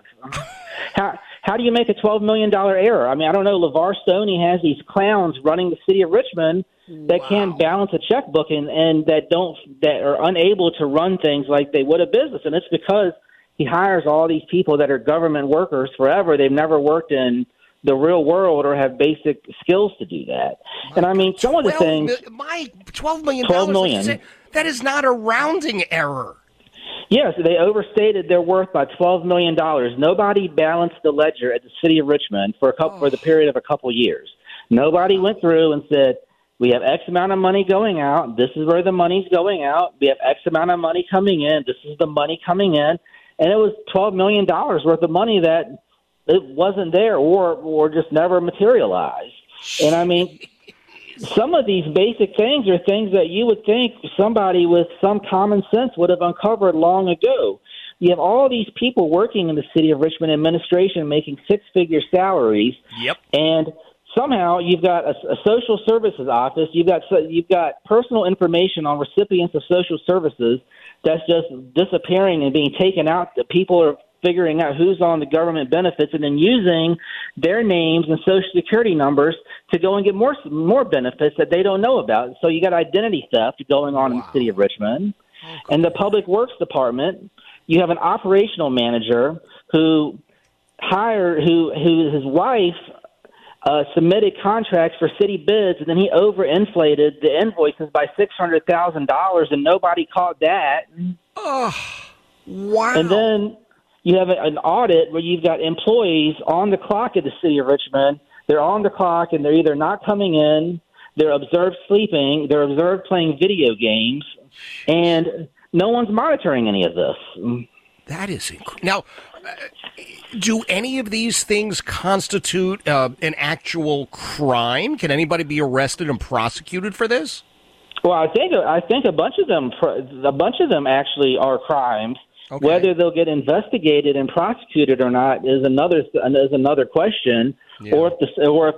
have. How do you make a $12 million error? I mean, I don't know. LeVar Stoney has these clowns running the city of Richmond that can't balance a checkbook and that are unable to run things like they would a business. And it's because he hires all these people that are government workers forever. They've never worked in the real world or have basic skills to do that. And I mean, some of the things... $12 million. That is not a rounding error. Yes, they overstated their worth by $12 million. Nobody balanced the ledger at the city of Richmond for the period of a couple years. Nobody went through and said, we have X amount of money going out. This is where the money's going out. We have X amount of money coming in. This is the money coming in. And it was $12 million worth of money that it wasn't there or just never materialized. And I mean, some of these basic things are things that you would think somebody with some common sense would have uncovered long ago. You have all these people working in the city of Richmond administration making six-figure salaries. Yep. And somehow you've got a social services office. You've got personal information on recipients of social services that's just disappearing and being taken out. The people are figuring out who's on the government benefits and then using their names and social security numbers to go and get more benefits that they don't know about. So you got identity theft going on in the city of Richmond. And the public works department, you have an operational manager who his wife submitted contracts for city bids, and then he overinflated the invoices by $600,000, and nobody caught that. Oh, wow. And then you have an audit where you've got employees on the clock at the city of Richmond. They're on the clock, and they're either not coming in, they're observed sleeping, they're observed playing video games, and no one's monitoring any of this. That is incredible. Now, do any of these things constitute an actual crime? Can anybody be arrested and prosecuted for this? Well, I think a bunch of them actually are crimes. Okay. Whether they'll get investigated and prosecuted or not is another question. Yeah. Or if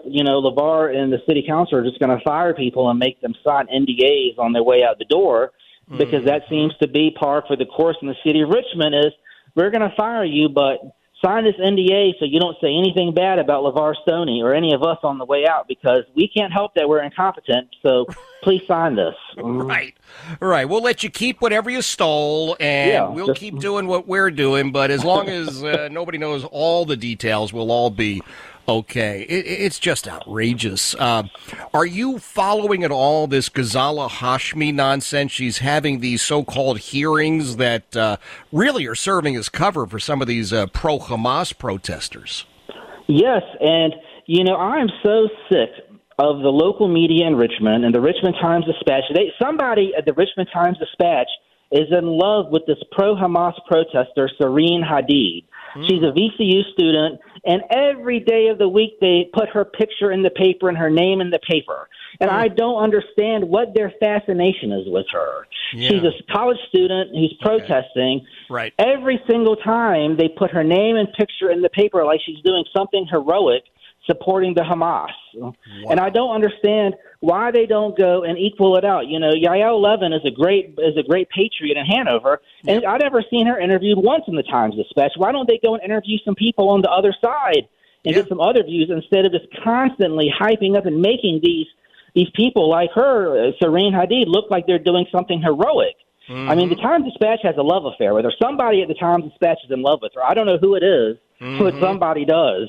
LeVar and the city council are just going to fire people and make them sign NDAs on their way out the door, because that seems to be par for the course in the city of Richmond is we're going to fire you, but sign this NDA so you don't say anything bad about LeVar Stoney or any of us on the way out, because we can't help that we're incompetent, so please sign this. Right. We'll let you keep whatever you stole, and we'll keep doing what we're doing, but as long as nobody knows all the details, we'll all be okay. It's just outrageous. Are you following at all this Ghazala Hashmi nonsense? She's having these so-called hearings that really are serving as cover for some of these pro-Hamas protesters. Yes, and, I'm so sick of the local media in Richmond and the Richmond Times-Dispatch. Somebody at the Richmond Times-Dispatch is in love with this pro-Hamas protester, Serene Hadid. She's a VCU student, and every day of the week they put her picture in the paper and her name in the paper. And I don't understand what their fascination is with her. Yeah. She's a college student who's protesting. Right. Every single time they put her name and picture in the paper like she's doing something heroic supporting the Hamas. Wow. And I don't understand why they don't go and equal it out. Yael Levin is a great patriot in Hanover, and I've never seen her interviewed once in the Times-Dispatch. Why don't they go and interview some people on the other side and get some other views instead of just constantly hyping up and making these people like her, Serene Hadid, look like they're doing something heroic? Mm-hmm. I mean, the Times-Dispatch has a love affair with her. Somebody at the Times-Dispatch is in love with her. I don't know who it is, but somebody does.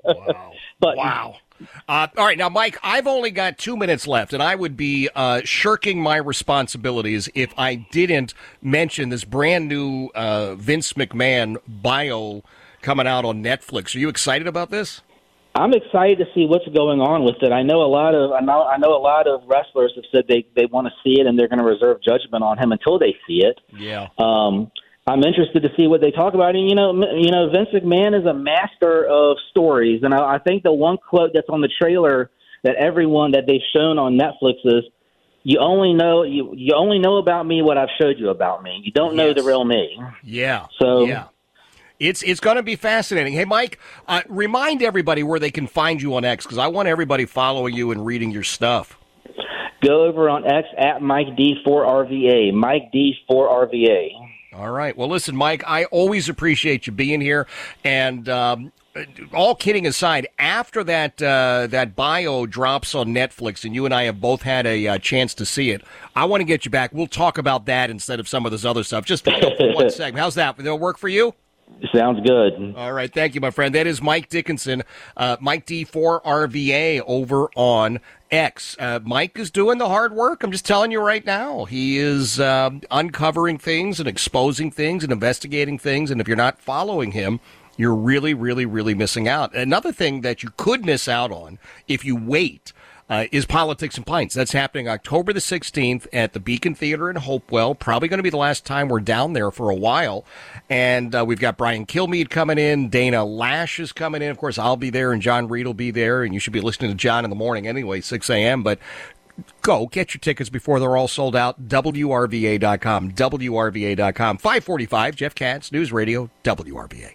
Wow. Wow. All right. Now, Mike, I've only got 2 minutes left, and I would be shirking my responsibilities if I didn't mention this brand new Vince McMahon bio coming out on Netflix. Are you excited about this? I'm excited to see what's going on with it. I know a lot of wrestlers have said they want to see it and they're going to reserve judgment on him until they see it. Yeah. I'm interested to see what they talk about. And Vince McMahon is a master of stories, and I think the one quote that's on the trailer that everyone that they've shown on Netflix is, "You only know about me what I've showed you about me. You don't know the real me." Yeah. So yeah. It's going to be fascinating. Hey, Mike, remind everybody where they can find you on X, because I want everybody following you and reading your stuff. Go over on X at Mike D4RVA. Mike D4RVA. All right. Well, listen, Mike, I always appreciate you being here. And all kidding aside, after that bio drops on Netflix, and you and I have both had a chance to see it, I want to get you back. We'll talk about that instead of some of this other stuff. Just for one segment. How's that? Will it work for you? Sounds good. All right. Thank you, my friend. That is Mike Dickinson, Mike D4RVA over on X. Mike is doing the hard work. I'm just telling you right now. He is uncovering things and exposing things and investigating things. And if you're not following him, you're really, really, really missing out. Another thing that you could miss out on if you wait is Politics and Pints. That's happening October the 16th at the Beacon Theater in Hopewell. Probably going to be the last time we're down there for a while. And we've got Brian Kilmeade coming in. Dana Lash is coming in. Of course, I'll be there, and John Reed will be there. And you should be listening to John in the morning anyway, 6 a.m. But go get your tickets before they're all sold out. WRVA.com. WRVA.com. 545, Jeff Katz, News Radio, WRVA.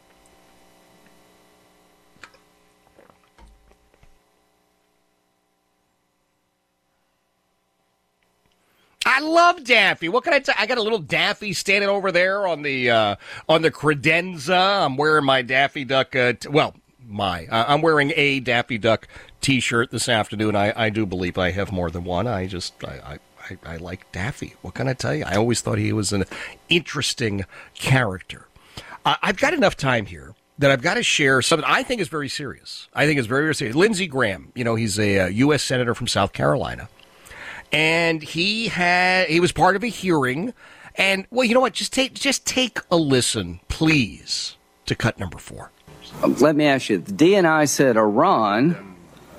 I love Daffy. What can I tell you? I got a little Daffy standing over there on the credenza. I'm wearing my Daffy Duck. I'm wearing a Daffy Duck T-shirt this afternoon. I do believe I have more than one. I like Daffy. What can I tell you? I always thought he was an interesting character. I've got enough time here that I've got to share something I think is very serious. I think it's very, very serious. Lindsey Graham, he's a U.S. Senator from South Carolina. And he was part of a hearing, and well, you know what? Just take a listen, please, to cut number 4. Let me ask you: the DNI said Iran.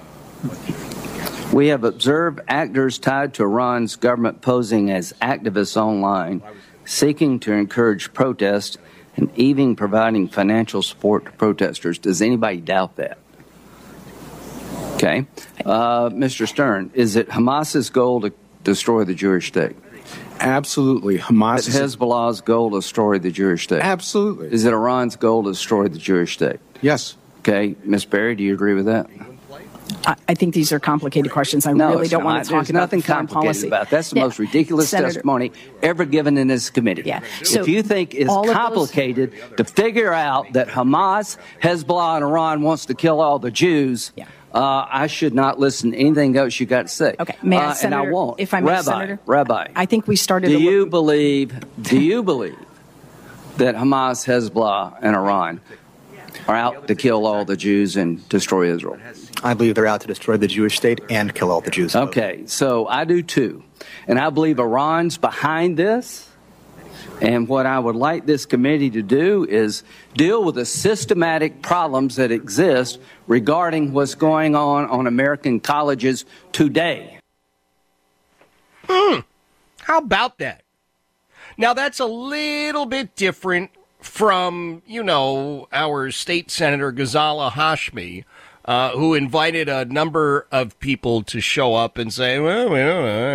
We have observed actors tied to Iran's government posing as activists online, seeking to encourage protest and even providing financial support to protesters. Does anybody doubt that? Okay. Mr. Stern, is it Hamas's goal to destroy the Jewish state? Absolutely. Hamas. Is it Hezbollah's goal to destroy the Jewish state? Absolutely. Is it Iran's goal to destroy the Jewish state? Yes. Okay. Ms. Berry, do you agree with that? I think these are complicated questions. I really don't want to talk about nothing foreign policy. About. That's the most ridiculous testimony ever given in this committee. Yeah. So if you think it's complicated to figure out that Hamas, Hezbollah, and Iran wants to kill all the Jews, I should not listen to anything else you got to say. Okay, Senator, and I won't. If I may, Senator, Rabbi, I think we started. Do you believe that Hamas, Hezbollah, and Iran are out to kill all the Jews and destroy Israel? I believe they're out to destroy the Jewish state and kill all the Jews. Okay, so I do too, and I believe Iran's behind this. And what I would like this committee to do is deal with the systematic problems that exist regarding what's going on American colleges today. How about that? Now, that's a little bit different from, our state senator, Ghazala Hashmi, who invited a number of people to show up and say, well, what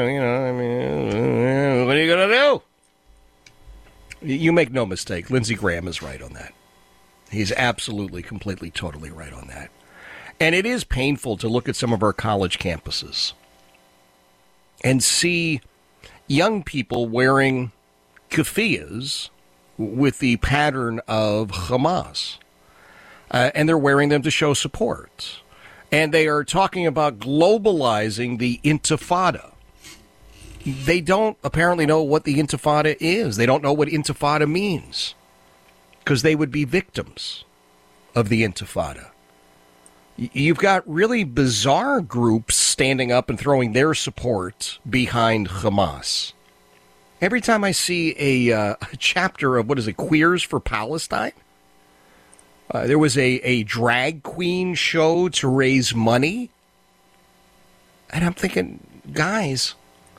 are you going to do? You make no mistake. Lindsey Graham is right on that. He's absolutely, completely, totally right on that. And it is painful to look at some of our college campuses and see young people wearing keffiyehs with the pattern of Hamas. And they're wearing them to show support. And they are talking about globalizing the Intifada. They don't apparently know what the Intifada is. They don't know what Intifada means because they would be victims of the Intifada. You've got really bizarre groups standing up and throwing their support behind Hamas. Every time I see a chapter of, Queers for Palestine? There was a drag queen show to raise money. And I'm thinking, guys,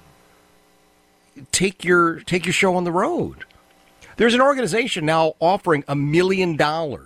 take your show on the road. There's an organization now offering $1 million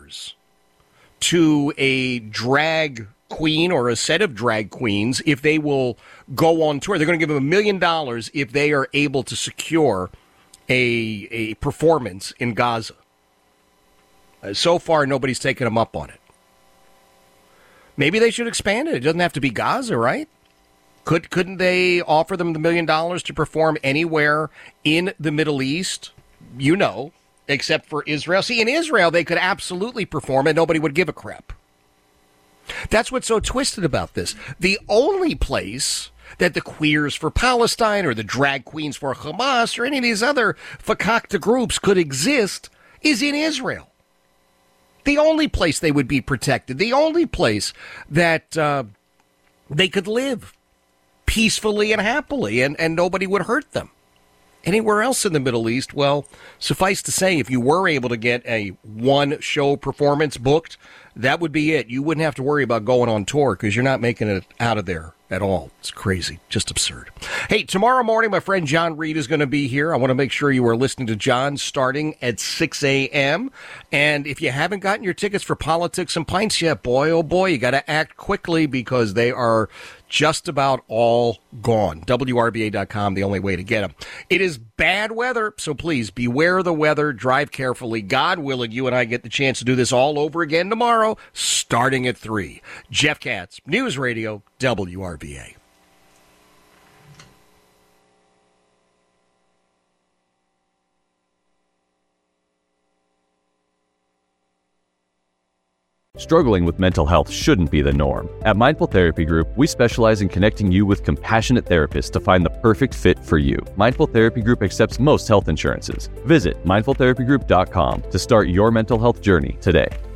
to a drag queen or a set of drag queens if they will go on tour. They're going to give them $1 million if they are able to secure a performance in Gaza. So far, nobody's taken them up on it. Maybe they should expand it. It doesn't have to be Gaza, right? Couldn't they offer them the $1 million to perform anywhere in the Middle East? Except for Israel. See, in Israel, they could absolutely perform and nobody would give a crap. That's what's so twisted about this. The only place that the queers for Palestine or the drag queens for Hamas or any of these other fakakta groups could exist is in Israel. The only place they would be protected. The only place that they could live peacefully and happily and nobody would hurt them. Anywhere else in the Middle East, well, suffice to say, if you were able to get a one-show performance booked, that would be it. You wouldn't have to worry about going on tour because you're not making it out of there at all. It's crazy. Just absurd. Hey, tomorrow morning, my friend John Reed is going to be here. I want to make sure you are listening to John starting at 6 a.m. And if you haven't gotten your tickets for Politics and Pints yet, boy, oh boy, you got to act quickly because they are just about all gone. WRBA.com, the only way to get them. It is bad weather, so please beware of the weather. Drive carefully. God willing, you and I get the chance to do this all over again tomorrow, starting at 3. Jeff Katz, News Radio, WRBA. Struggling with mental health shouldn't be the norm. At Mindful Therapy Group, we specialize in connecting you with compassionate therapists to find the perfect fit for you. Mindful Therapy Group accepts most health insurances. Visit mindfultherapygroup.com to start your mental health journey today.